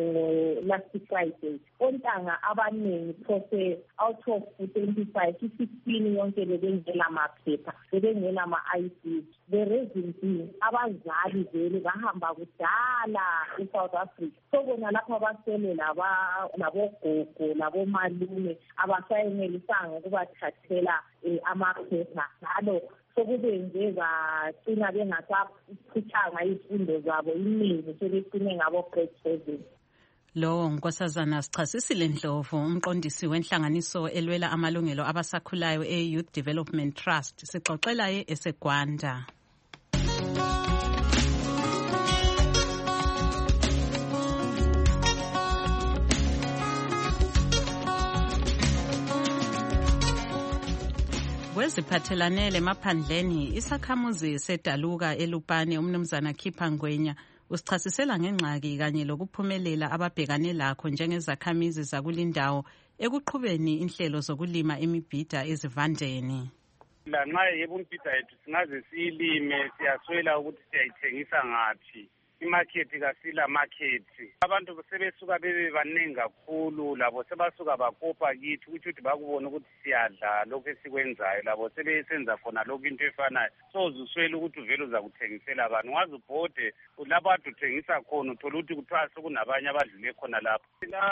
Uh, last Friday. Ontanga abaningi phose out of twenty-five, fifteen yonke bebengela amaphepha, bebengela ama-I D. The reason being abazali vele bahamba kudala eSouth Africa. So bona lapho abasele laba labogogo labomalume abasayenelisanga ukubathathela amaphepha njalo sokube bagcina bengasaphuthanga izifundo zabo iningi sebegcine ngabo grade seven. Lo Nkosazana Sichasisile Ndlovu, umqondisi wenhlanganiso elwela amalungelo abasakhulayo e-Youth Development Trust, sixoxela ye eseGwanda. Kweziphathelane lemaphandleni isakhamuzi sedaluka eLupane umnumzana Khipha Ngwenya usichasisela ngengxaki kanye lokuphumelela ababhekane lakho njengezakhamizi zakulindawo ekuqhubeni inhlelo zokulima imibhida ezivandeni. Lanxa yebo imibhida yethu singaze siyilime siyaswela ukuthi siyayithengisa ngaphi. Imarket kasila market. Abantu sebesuka bebe baningi kakhulu labo sebasuka bakopa kithi ukuthi bakubona ukuthi siyadla lokho esikwenzayo labo sebesenza khona lokho into efanayo. So uzuswela ukuthi uvela uzakuthengisela abantu ngaze ubhode lapho ade uthengisa khona uthola ukuthi kuthiwa sekunabanye abadlule khona lapho.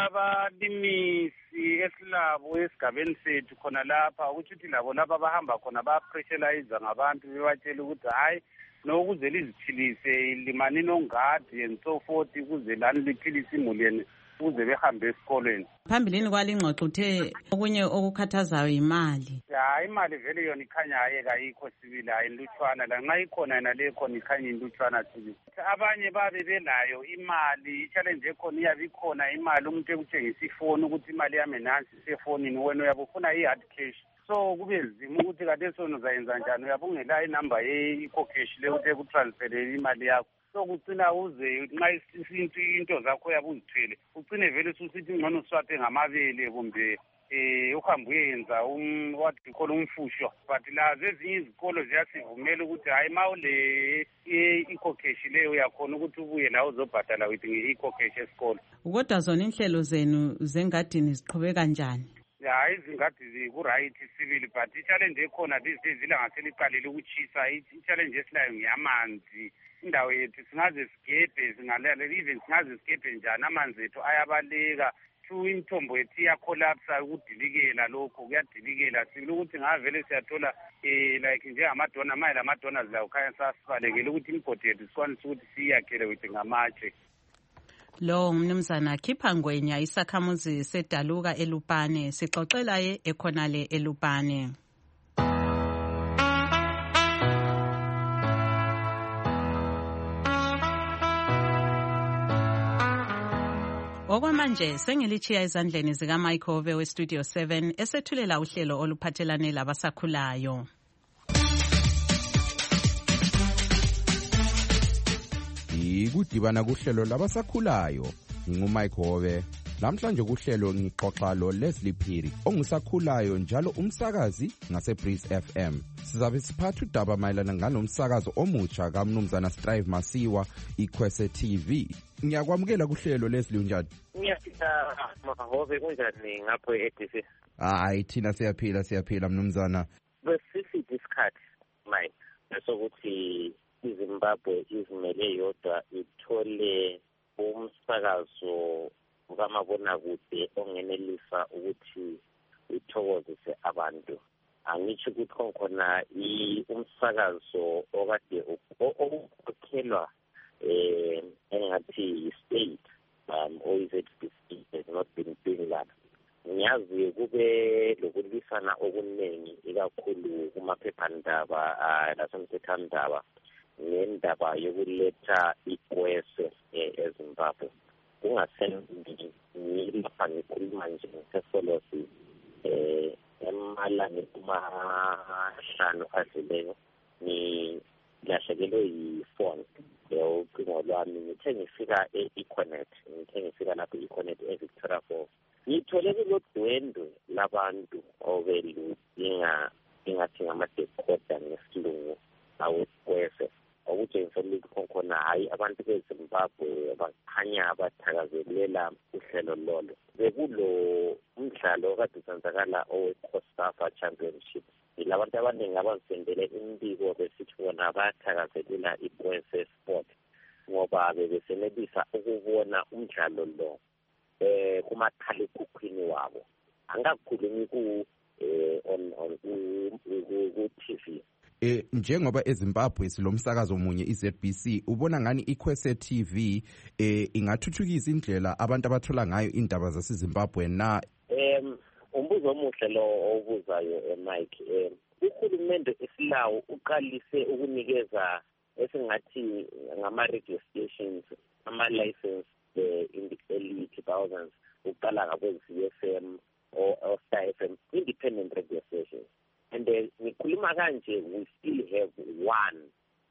Labalimisi esilabo esigabeni sethu khona lapha ukuthi labo laba bahamba khona bapressurize ngabantu bebatshela ukuthi hayi nokuze liziphilise limani nongadi and so forth ukuze lani liphilise imuli yenu ukuze behambe esikolweni. Phambilini kwalingxoxo uthe okunye okukhathazayo imali. Ya imali vele yona ikhanya ayeka ayikho sibili ayinlutshwana lanxa ikhona yena le khona ikhanya inlutshwana sibili. Abanye babe belayo imali i-challenge ekhona iyabe ikhona imali umuntu ekuthengisa ifoni ukuthi imali yami nansi isefonini wena uyabufuna i-hard cash. So kube nzima ukuthi kade sona uzayenza njani uyabungela inamba ye-ecocash le ukuthi ekutransferele imali yakho. So kucina uze nxa isinto into zakho yabuzithwele ucine vele ususithi ngcono swaphe ngamabele kumbe eh uhambe uyenza um what we call umfusho, but la ezinye izikolo ziyasivumela ukuthi hayi mawule i-ecocash leyo uyakhona ukuthi ubuye la uzobhadala with nge-ecocash esikolo. Kodwa zona inhlelo zenu zengadini ziqhubeka kanjani? Ya izingadi zikuright civil but i-challenge ekhona these days ilanga seliqalile ukuchisa. I-challenge esilayo ngiyamanzi. Indawo yethu singaze sigebhe singalala even singaze sigebhe njani amanzi ethu ayabaleka su imithombo yethu iyakolapsa ukudilikela lokho kuyadilikela sibili ukuthi ngavele siyathola eh like njengamadona maye lamadona lawo khaya sasibalekele ukuthi imigodi yethu sikwanise ukuthi siyakhele ukuthi ngamatshe. Lo ngumnumzana Khipha Ngwenya isakhamuzi seDaluka eLupane sixoxela ye ekhonale eLupane. Okwamanje sengilichiya ezandleni zika Michael Ove we Studio seven esethulela uhlelo oluphathelane labasakhulayo. Ikudibana kuhlelo labasakhulayo nguMichael Ove. Namhlanje kuhlelo ngixoxa lo Leslie Phiri ongusakhulayo njalo umsakazi ngase Breeze F M. Sizabe siphatha udaba mayelana nganomsakazo omutsha kaMnumzana Strive Masiwa iKwese T V. Ngiyakwamukela kuhlelo Leslie unjani? Ngiyafika Mahove kunjani ngapho e-D C? Hayi thina siyaphila siyaphila mnumzana. Besisithi isikhathi manje sokuthi iZimbabwe izimele yodwa ithole umsakazo ukamabonakude ongenelisa ukuthi ithokozise abantu. Angithi ukuthi khona umsakazo okade okhokhelwa eh engathi state um or is it has not been doing that. Ngiyazi kube lokulisana okuningi ikakhulu kumaphephandaba lasemthethwandaba ngendaba yokuletha ikwese eZimbabwe. Kungasendi ngilapha ngikhuluma nje ngesolosi eh emalanga kumahlanu adluleyo ni lahlekelwe yifoni yocingo lwami ngithe ngifika e-Econet ngithe ngifika lapho e-Econet eVictoria Falls ngithole kulodwendwe labantu obeludinga ingathi ngamadecoder ngesilungu awekwese okutshengisa ukuthi khona hayi abantu beZimbabwe bakhanya abathakazelela uhlelo lolo. Bekulo umdlalo okade usenzakala owe-COSAFA Championship. Ilabantu abaningi abazisendele imbiko besithi bona bathakazelela ikwese sport ngoba bebesenelisa ukubona umdlalo lo eh kumakhalekhukhwini wabo. Angakhulumi ku eh on on ku-T V. Eh njengoba eZimbabwe silomsakazo omunye iZ B C ubona ngani iKwese T V eh ingathuthukisa indlela abantu abathola ngayo indaba zaseZimbabwe na? Em umbuzo omuhle lo obuzayo eMike em uhulumende esilawo uqalise ukunikeza esingathi ngama radio stations ama license in the early two thousands uqala ngabo Z F M or Star F M independent radio stations. And ngikhuluma kanje we still have one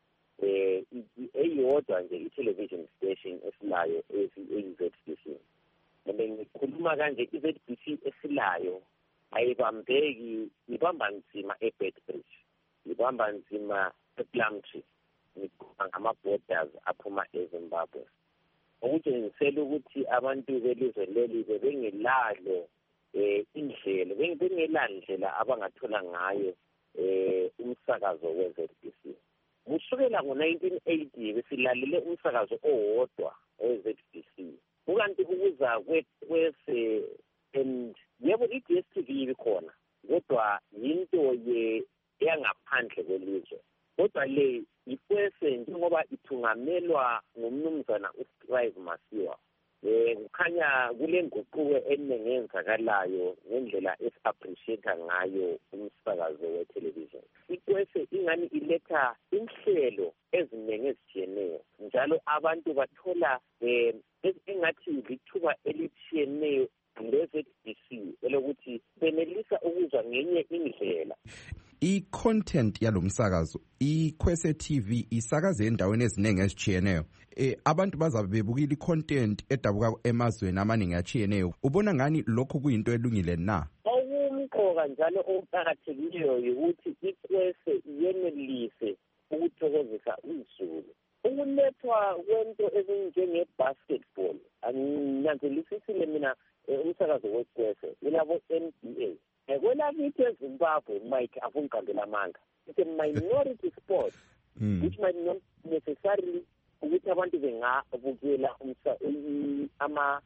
eh eyodwa nje i-television station esilayo e-Z B C. And ngikhuluma kanje i-Z B C esilayo ayibambeki ibamba nzima eBedbridge ibamba nzima ePlumtree ngikhuluma ngama-borders aphuma eZimbabwe. Okutshengisela ukuthi abantu belizwe leli bebengelalo eh indlela bengelandlela abangathola ngayo eh umsakazo we-Z B C. Kusukela ngo-nineteen eighty besilalele umsakazo owodwa we-Z B C. Ukanti ukuza kwese and yebo i-D S T V ibikhona kodwa yinto ye yangaphandle kwelizwe. Kodwa le ikwese njengoba ithungamelwa ngumnumzana uStrive Masiwa eh kukhanya kule nguquko eningi enzakalayo ngendlela esi-appreciate ngayo umsakazo we-television. Ikwese ingani iletha inhlelo eziningi ezitshiyeneyo njalo abantu bathola eh engathi lithuba elitshiyeneyo le-Z B C elokuthi benelisa ukuzwa ngenye indlela. I-content yalomsakazo iKwese T V isakaze endaweni eziningi ezitshiyeneyo. Eh abantu bazabe bebukile i-content edabuka emazweni amaningi atshiyeneyo. Ubona ngani lokho kuyinto elungile na? Okumqoka njalo okuqhakathekileyo ukuthi iKwese yenelise ukuthokozisa uzulu. Ukulethwa kwento ezinjenge-basketball anginanzelisisile mina umsakazo weKwese ilabo N B A. Kwelakithi eZimbabwe Mike afunqambela amanga. It's a minority sport mm. which might not necessarily ukuthi abantu bengabukela ama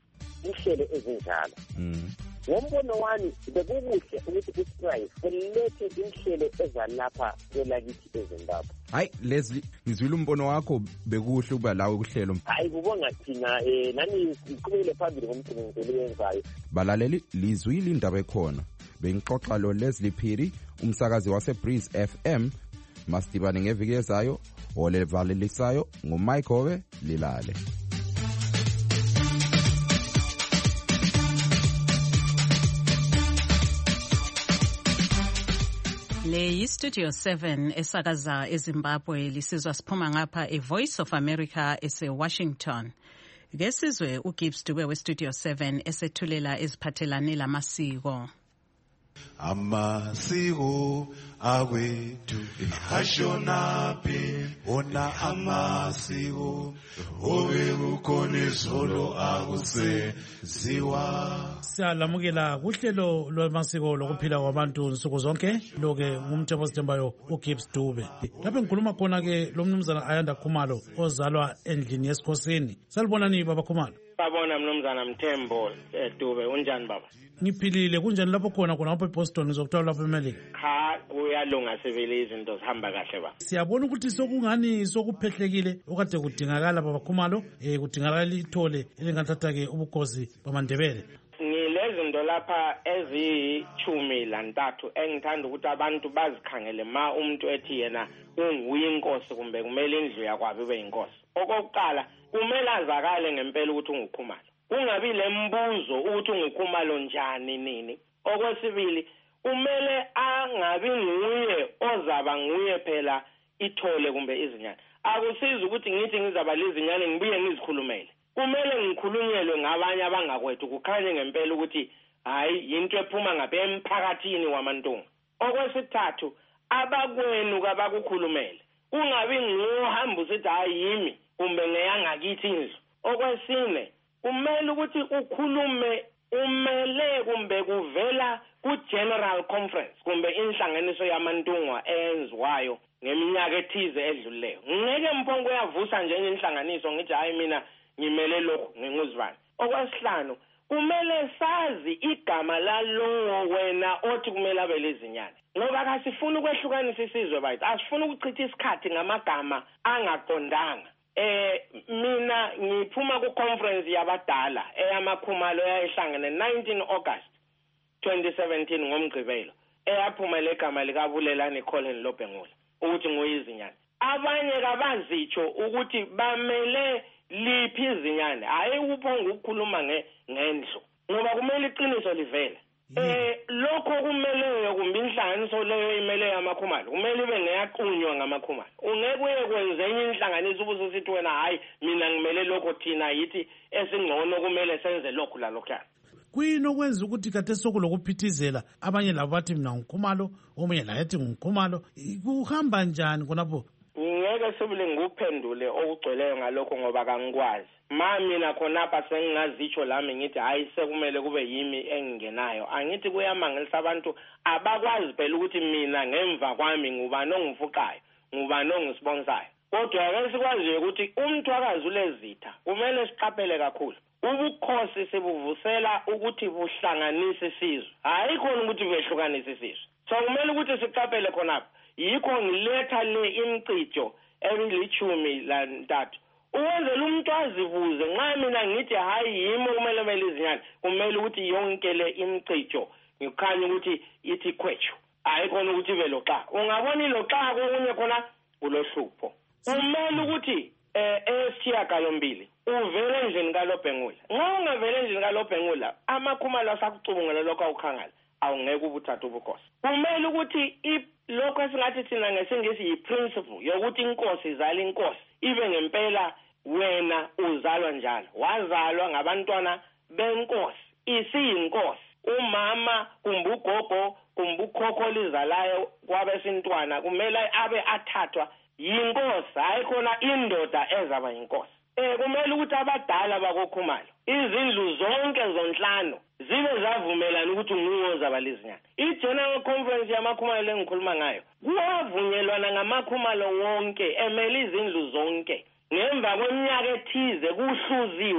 uhlelo ezinjalo. Ngombono wami bekukuhle ukuthi uSprice ulethe inhlelo ezalapha kwelakithi eZimbabwe. Hayi Leslie, ngizwile umbono wakho bekuhle ukuba lawe kuhlelo. Hayi kubonga thina eh nani siqhubekele phambili ngomsebenzi owenzayo. Balaleli lizwile indaba ekhona. Bengixoxa lo Leslie Phiri, umsakazi wase Breeze F M. Masibane ngeviki ezayo olevalelisayo nguMike Howe Lilale. Le yi-Studio seven esakaza eZimbabwe lisizwa siphuma ngapha e-Voice of America ese-Washington. Ngesizwe uGibbs Dube we-Studio seven esethulela eziphathelane lamasiko. Amasiko awethu ashonaphi ona amasiko obekukhona izolo akuseziwa. Siyalamukela kuhlelo lwamasiko lokuphila kwabantu nsuku zonke lo-ke ngumthembu osithembayo uGibbs Dube. Lapho ngikhuluma khona ke lo mnumzana Ayanda Khumalo ozalwa endlini yesikhosini. Salibonani baba Khumalo. Babona mnumzana Mthembo Dube, unjani baba? Ngiphilile, kunjani lapho khona khona lapho eBoston ngizokuthola lapho eMelika? Cha kuyalunga sevele izinto zihamba kahle baba. Siyabona ukuthi sokungani sokuphehlekile okade kudingakala baba Khumalo eh kudingakala ithole elingathatha ke ubukhosi bamaNdebele. Ngilezinto lapha eziyithumi lantathu engithanda ukuthi abantu bazikhangele ma umuntu ethi yena unguye inkosi kumbe kumele indlu yakwabe ibe inkosi. Okokuqala kumele azakale ngempela ukuthi unguKhumalo. Kungabi lembuzo ukuthi unguKhumalo njani nini. Okwesibili kumele angabi nguye ozaba nguye phela ithole kumbe izinyane. Akusizi ukuthi ngithi ngizaba lezinyane ngibuye ngizikhulumele. Kumele ngikhulunyelwe ngabanye abangakwethu kukhanye ngempela ukuthi hayi into ephuma ngapha emphakathini wamantunga. Okwesithathu abakwenu kabakukhulumele. Kungabi nguhamba usithi hayi yimi kumbe ngeyangakithi indlu. Okwesine kumele ukuthi ukhulume umele kumbe kuvela ku-General Conference kumbe inhlanganiso yamantungwa eyenziwayo ngeminyaka ethize edlulileyo. Ngeke mphongo uyavusa nje inhlanganiso ngithi hayi mina ngimele lokho nginguzibani. Okwesihlanu kumele sazi igama lalowo wena othi kumele abe lezinyane. Ngoba kasifuna ukwehlukanisa isizwe bayithi, asifuna ukuchitha isikhathi ngamagama angaqondanga. Eh mina ngiphuma ku conference yabadala eyamakhumalo eyayihlangene nineteen August twenty seventeen ngomgqibelo eyaphuma legama lika Bulelani Colin Lobhengula ukuthi ngoyizinyane. Abanye kabazitsho ukuthi bamele liphi izinyane, hayi uphonga ukukhuluma nge ngendlo ngoba kumele iqiniso livele. Eh lokho kumeleyo kumbe inhlanganiso leyo imele yamakhumalo kumele ibe ngeyaqunywa ngamakhumalo. Ungeke uye kwenza enye inhlanganiso ubuso sithi wena hayi mina ngimele lokho thina yithi esingcono kumele senze lokho la lokho. Kuyini okwenza ukuthi kade sokulokuphithizela abanye labo bathi mina nguKhumalo omunye la yathi nguKhumalo kuhamba njani khonapho? Ngeke sibule ngikuphendule okugcweleyo ngalokho ngoba kangikwazi. Ma mina khonapha sengingazitsho lami ngithi hayi sekumele kube yimi engingenayo. Angithi kuyamangelisa abantu abakwazi phela ukuthi mina ngemva kwami ngubani ongifuqayo, ngubani ongisponsayo. Kodwa ake sikwazi ukuthi umthwakazi ulezitha kumele siqaphele kakhulu. Ubukhosi sibuvusela ukuthi buhlanganise isizwe, hayi khona ukuthi behlukanise isizwe. So kumele ukuthi siqaphele khonapha. Yikho ngiletha le imicijo elithumi lantathu. Uwenzela umuntu azibuze nxa mina ngithi hayi yimi kumele mele izinyane, kumele ukuthi yonke le imicijo ngikhanya ukuthi ithi khwetshu. Hayi khona ukuthi ibe loxa. Ungabona iloxa kokunye khona kulohlupho. Kumele ukuthi eh esiyagalombili uvele endlini kaLobhengula. Nxa ungavele endlini kaLobhengula amakhumalo asakucubungela lokho awukhangala awungeke ubuthatha ubukhosi. Kumele ukuthi lokho esingathi thina ngesingisi yi-principle yokuthi inkosi izala inkosi ibe ngempela wena uzalwa njalo. Wazalwa ngabantwana benkosi, isiyinkosi. Umama kumbe ugogo kumbe ukhokho lizalayo kwabesintwana kumele abe athathwa yinkosi, hayi khona indoda ezaba yinkosi. Eh kumele ukuthi abadala bakoKhumalo izindlu zonke zonhlanu zibe zavumelana ukuthi nguwe ozaba lezinyane. I-General Conference yamakhumalo engikhuluma ngayo kuyavunyelwana ngamakhumalo wonke emele izindlu zonke. Ngemva kweminyaka ethize kuhluziwe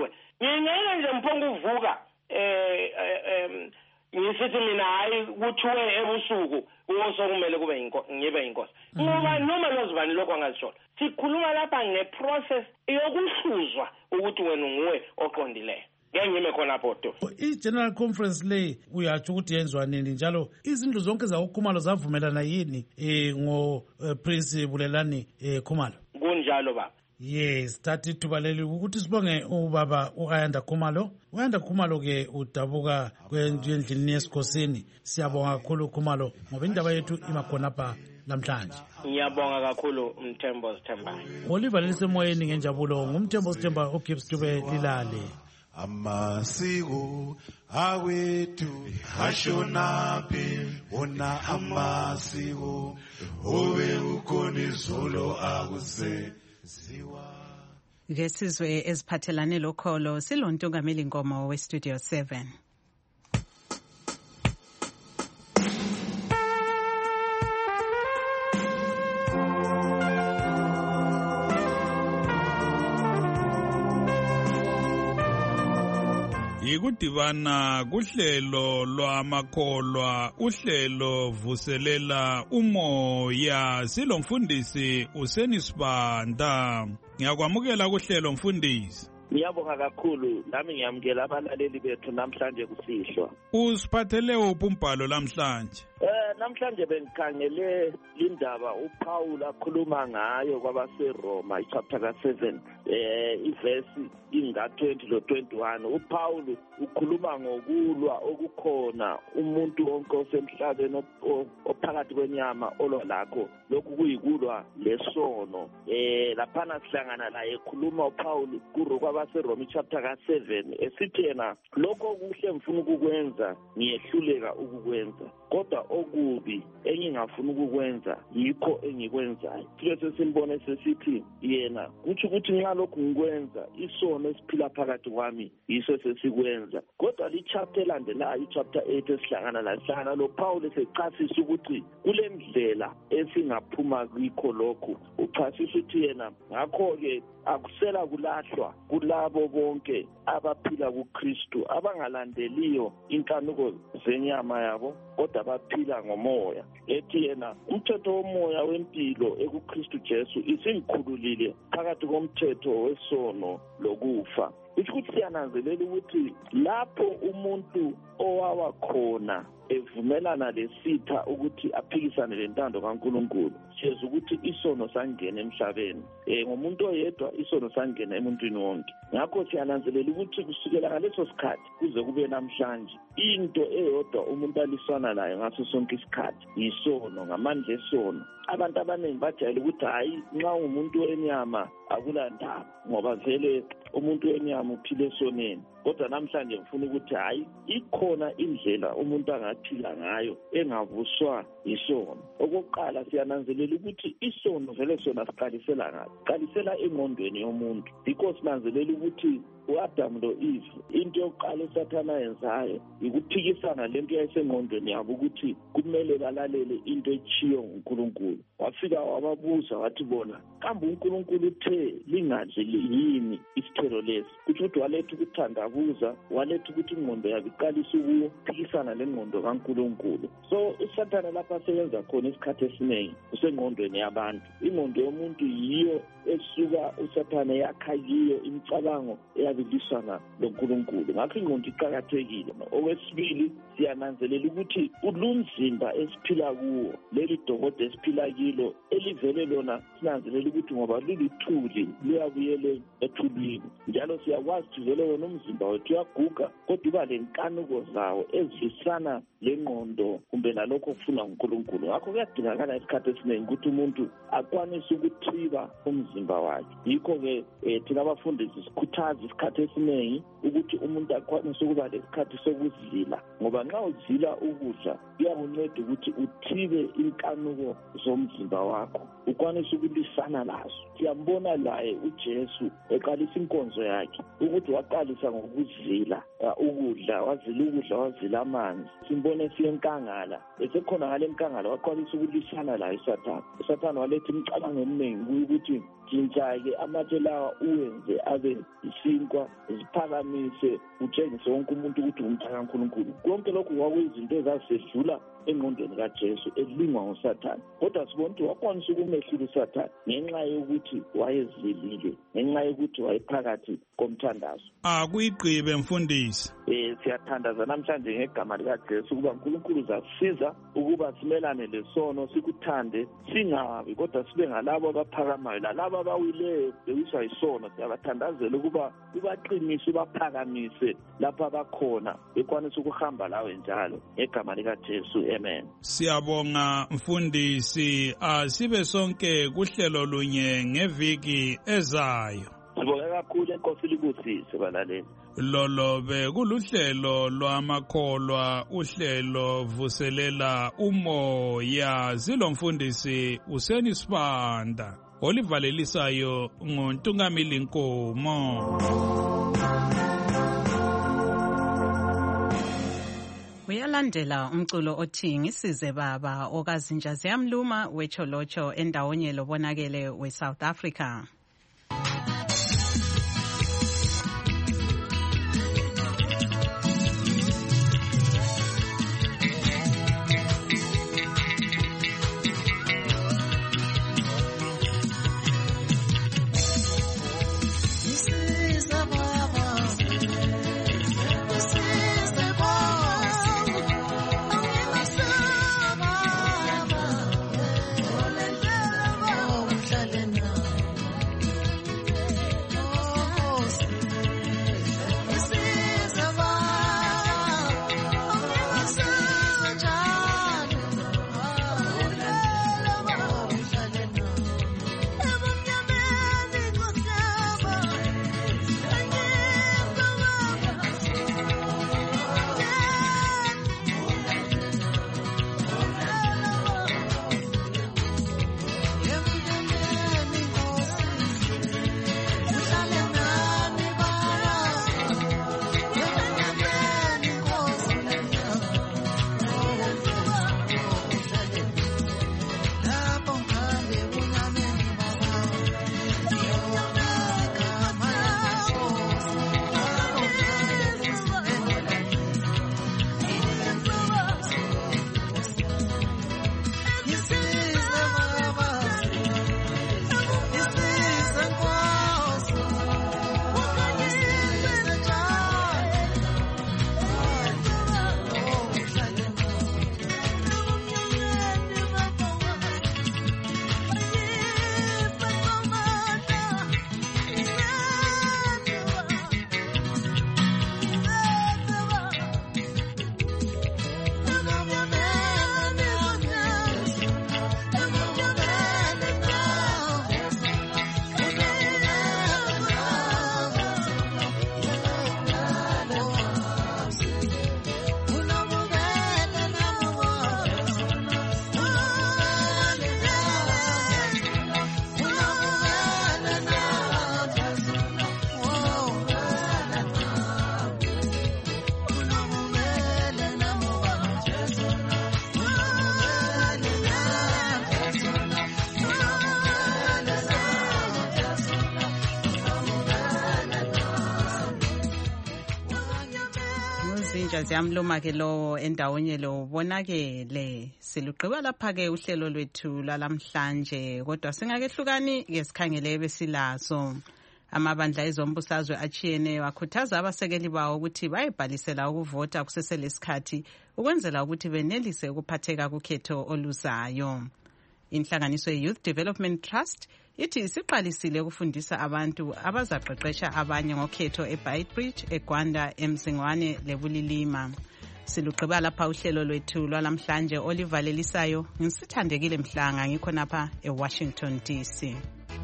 ngingeke nje mphongo uvuka eh em ngisithi mina hayi kuthiwe ebusuku uso kumele kube inko ngibe inkosi ngoba noma lozibani lokho angazishola sikhuluma lapha ngeprocess yokuhluzwa ukuthi wena nguwe oqondileyo ngeke ngime khona photo i-general conference le uyatsho ukuthi yenziwa nini njalo izindlu zonke zakukhumalo zavumelana yini eh ngo Prince Bulelani eh Khumalo kunjalo baba yes thatha ithuba leli ukuthi sibonge ubaba uAyanda Khumalo uAyanda Khumalo ke udabuka kwendlini yesikhosini siyabonga kakhulu Khumalo ngoba indaba yethu imakhona pha namhlanje ngiyabonga kakhulu Mthembo Sithembayo Oliver lisemoyeni ngenjabulo ngumthembo Sithemba uGibbs Dube lilale amasiko awethu ashonaphi wona amasiko obe ukhona izolo akuse ke sizwe eziphathelane lokholo silontungameli ngoma we Studio seven. Ikudibana kuhlelo lwamakholwa uhlelo vuselela umoya silomfundisi usenisibanda ngiyakwamukela kuhlelo mfundisi Ngiyabonga kakhulu nami ngiyamukela abalaleli bethu namhlanje kusihlwa Usiphathele uphi umbhalo namhlanje Eh namhlanje bengikhangele indaba uPaul akhuluma ngayo kwabaseRoma ichapter ka seven eh iverse inga twenty lo twenty-one uPaul ukhuluma ngokulwa okukhona umuntu wonke osemhlabeni ophakathi kwenyama olwa lakho lokhu kuyikulwa lesono eh laphana sihlangana la ekhuluma uPaul kuro kwabaseRoma chapter ka seven esithi yena lokho kuhle mfuna ukukwenza ngiyehluleka ukukwenza kodwa okubi engingafuna ukukwenza yikho engikwenzayo sike simbone sesithi yena kuthi ukuthi nxa lokhu ngikwenza isono esiphila phakathi kwami yiso sesikwenza kodwa li chapter elandelayo i chapter eight esihlangana la sihlangana lo Paul esechasisa ukuthi kule ndlela esingaphuma kikho lokhu uchasisa ukuthi yena ngakho ke akusela kulahlwa kulabo bonke abaphila kuKristu abangalandeliyo inkanuko zenyama yabo kodwa baphila ngomoya ethi yena umthetho womoya wempilo ekuKristu Jesu isingikhululile phakathi komthetho wesono lokufa ukuthi siyananzelela ukuthi lapho umuntu owawa khona evumelana lesitha ukuthi aphikisane lentando kaNkuluNkulu siyeza ukuthi isono sangena emhlabeni eh ngomuntu oyedwa isono sangena emuntwini wonke ngakho siyananzelela ukuthi kusukela ngaleso sikhathi kuze kube namhlanje into eyodwa umuntu aliswana nayo ngaso sonke isikhathi isono ngamandla esono abantu abaningi bajayela ukuthi hayi nxa umuntu wenyama akulandaba ngoba vele umuntu wenyama uphile esoneni kodwa namhlanje ngifuna ukuthi hayi ikhona indlela umuntu angaphila ngayo engavuswa isono okokuqala siyananzelela ukuthi isono vele sona siqalisela ngayo siqalisela engqondweni yomuntu because sinanzelela ukuthi uAdam lo Eve into yokuqala uSathana yenzayo ikuphikisana lento yayisengqondweni yabo ukuthi kumele balalele into echiyo uNkulunkulu wafika wababuza wathi bona kambe uNkulunkulu uthe lingadli yini isithelo lesi ukuthi waletha ukuthandabuza waletha ukuthi ingqondo yabo iqalise ukuphikisana lengqondo kaNkulunkulu so uSathana lapha asebenza khona isikhathi esiningi usengqondweni yabantu ingqondo yomuntu yiyo esuka uSathana yakha kiyo imicabango eyabilisana loNkulunkulu ngakho ingqondo iqhakathekile okwesibili siyananzelela ukuthi ulumzimba esiphila kuwo leli dokodo esiphila kilo elivele lona sinanzelela ukuthi ngoba lilithuli liyabuyele ethulini njalo siyakwazi ukuthi vele wona umzimba wethu uyaguga kodwa uba lenkanuko zawo ezisana lengqondo kumbe nalokho okufuna uNkulunkulu ngakho kuyadingakala isikhathi esiningi ukuthi umuntu akwanise ukuthiba umzimba wakhe yikho-ke um thina abafundisi sikhuthaza isikhathi esiningi ukuthi umuntu akwanise ukuba lesikhathi sokuzila ngoba nxa uzila ukudla kuyakunceda ukuthi uthibe inkanuko zomzimba wakho ukwanise ukulwisana lazo siyambona laye uJesu eqalisa inkonzo yakhe ukuthi waqalisa ngokuzila ukudla wazila ukudla wazila amanzi simbone siyenkangala esekhona ngale nkangala waqalisa ukulwisana laye uSathane uSathane waletha imicabango eminingi ukuthi jintsha-ke amatshe lawa uwenze abe isinkwa ziphakamise utshengise wonke umuntu ukuthi ngumntana kaNkulunkulu. Konke lokhu kwakuyizinto ezazisedlula engqondweni kaJesu elingwa nguSathane, kodwa sibona ukuthi wakwanisa ukumehlula uSathane ngenxa yokuthi wayezilile, ngenxa yokuthi wayephakathi komthandazo. Akuyigqibe mfundisi. Eh siyathandaza namhlanje ngegama likaJesu ukuba uNkulunkulu uzasisiza ukuba simelane lesono, sikuthande, singabi kodwa sibe ngalabo abaphakamayo, lalabo abawileyo bewiswa yisono siyabathandazela ukuba ubaqinise, ubaphakamise lapha abakhona, bekwanisa ukuhamba lawe njalo ngegama likaJesu. Amen. Siyabonga mfundisi, asibe sonke kuhlelo lunye ngeviki ezayo. Sibonga kakhulu, enkosi libusise balaleli. Lolo bekuluhlelo lwamakholwa, uhlelo vuselela umoya. Zilomfundisi Useni Sibanda, olivalelisayo nguNtungamili Nkomo. Uyalandela umculo othi ngisize baba okazinja ziyamluma wecholocho endawonye lobonakele we-South Africa. Ziyamluma ke lo endawonye lo bonakele. Silugqiba lapha ke uhlelo lwethu lalamhlanje, kodwa singakehlukani ke sikhangele besilazo. Amabandla ezombusazwe achiyeneyo akhuthaza abasekeli bawo ukuthi bayibhalisela ukuvota kuseselesikhathi ukwenzela ukuthi benelise ukuphatheka kukhetho oluzayo. Inhlanganiso ye-Youth Development Trust ithi isiqalisile ukufundisa abantu abazaqeqesha abanye ngokhetho eBeitbridge, eGwanda, eMzingwane leBulilima. Silugqiba lapha uhlelo lwethu lwalamhlanje olivalelisayo. Ngisithandekile Mhlanga, ngikho napha eWashington D C.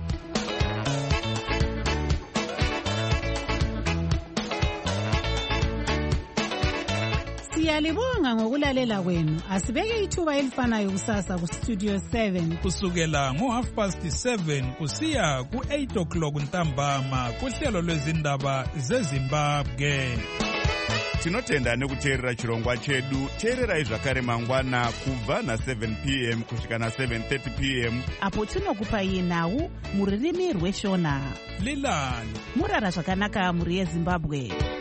Siyalibonga ngokulalela kwenu. Asibeke ithuba elifanayo kusasa ku Studio seven kusukela ngo half past seven kusiya ku eight o'clock ntambama kuhlelo lwezindaba zeZimbabwe. tinotenda nekuteerera chirongwa chedu. teererai zvakare mangwana kubva na-seven p m kusvika na-seven thirty p m apo tinokupai nhau mururimi rweshona. lilani murara zvakanaka mhuri yezimbabwe.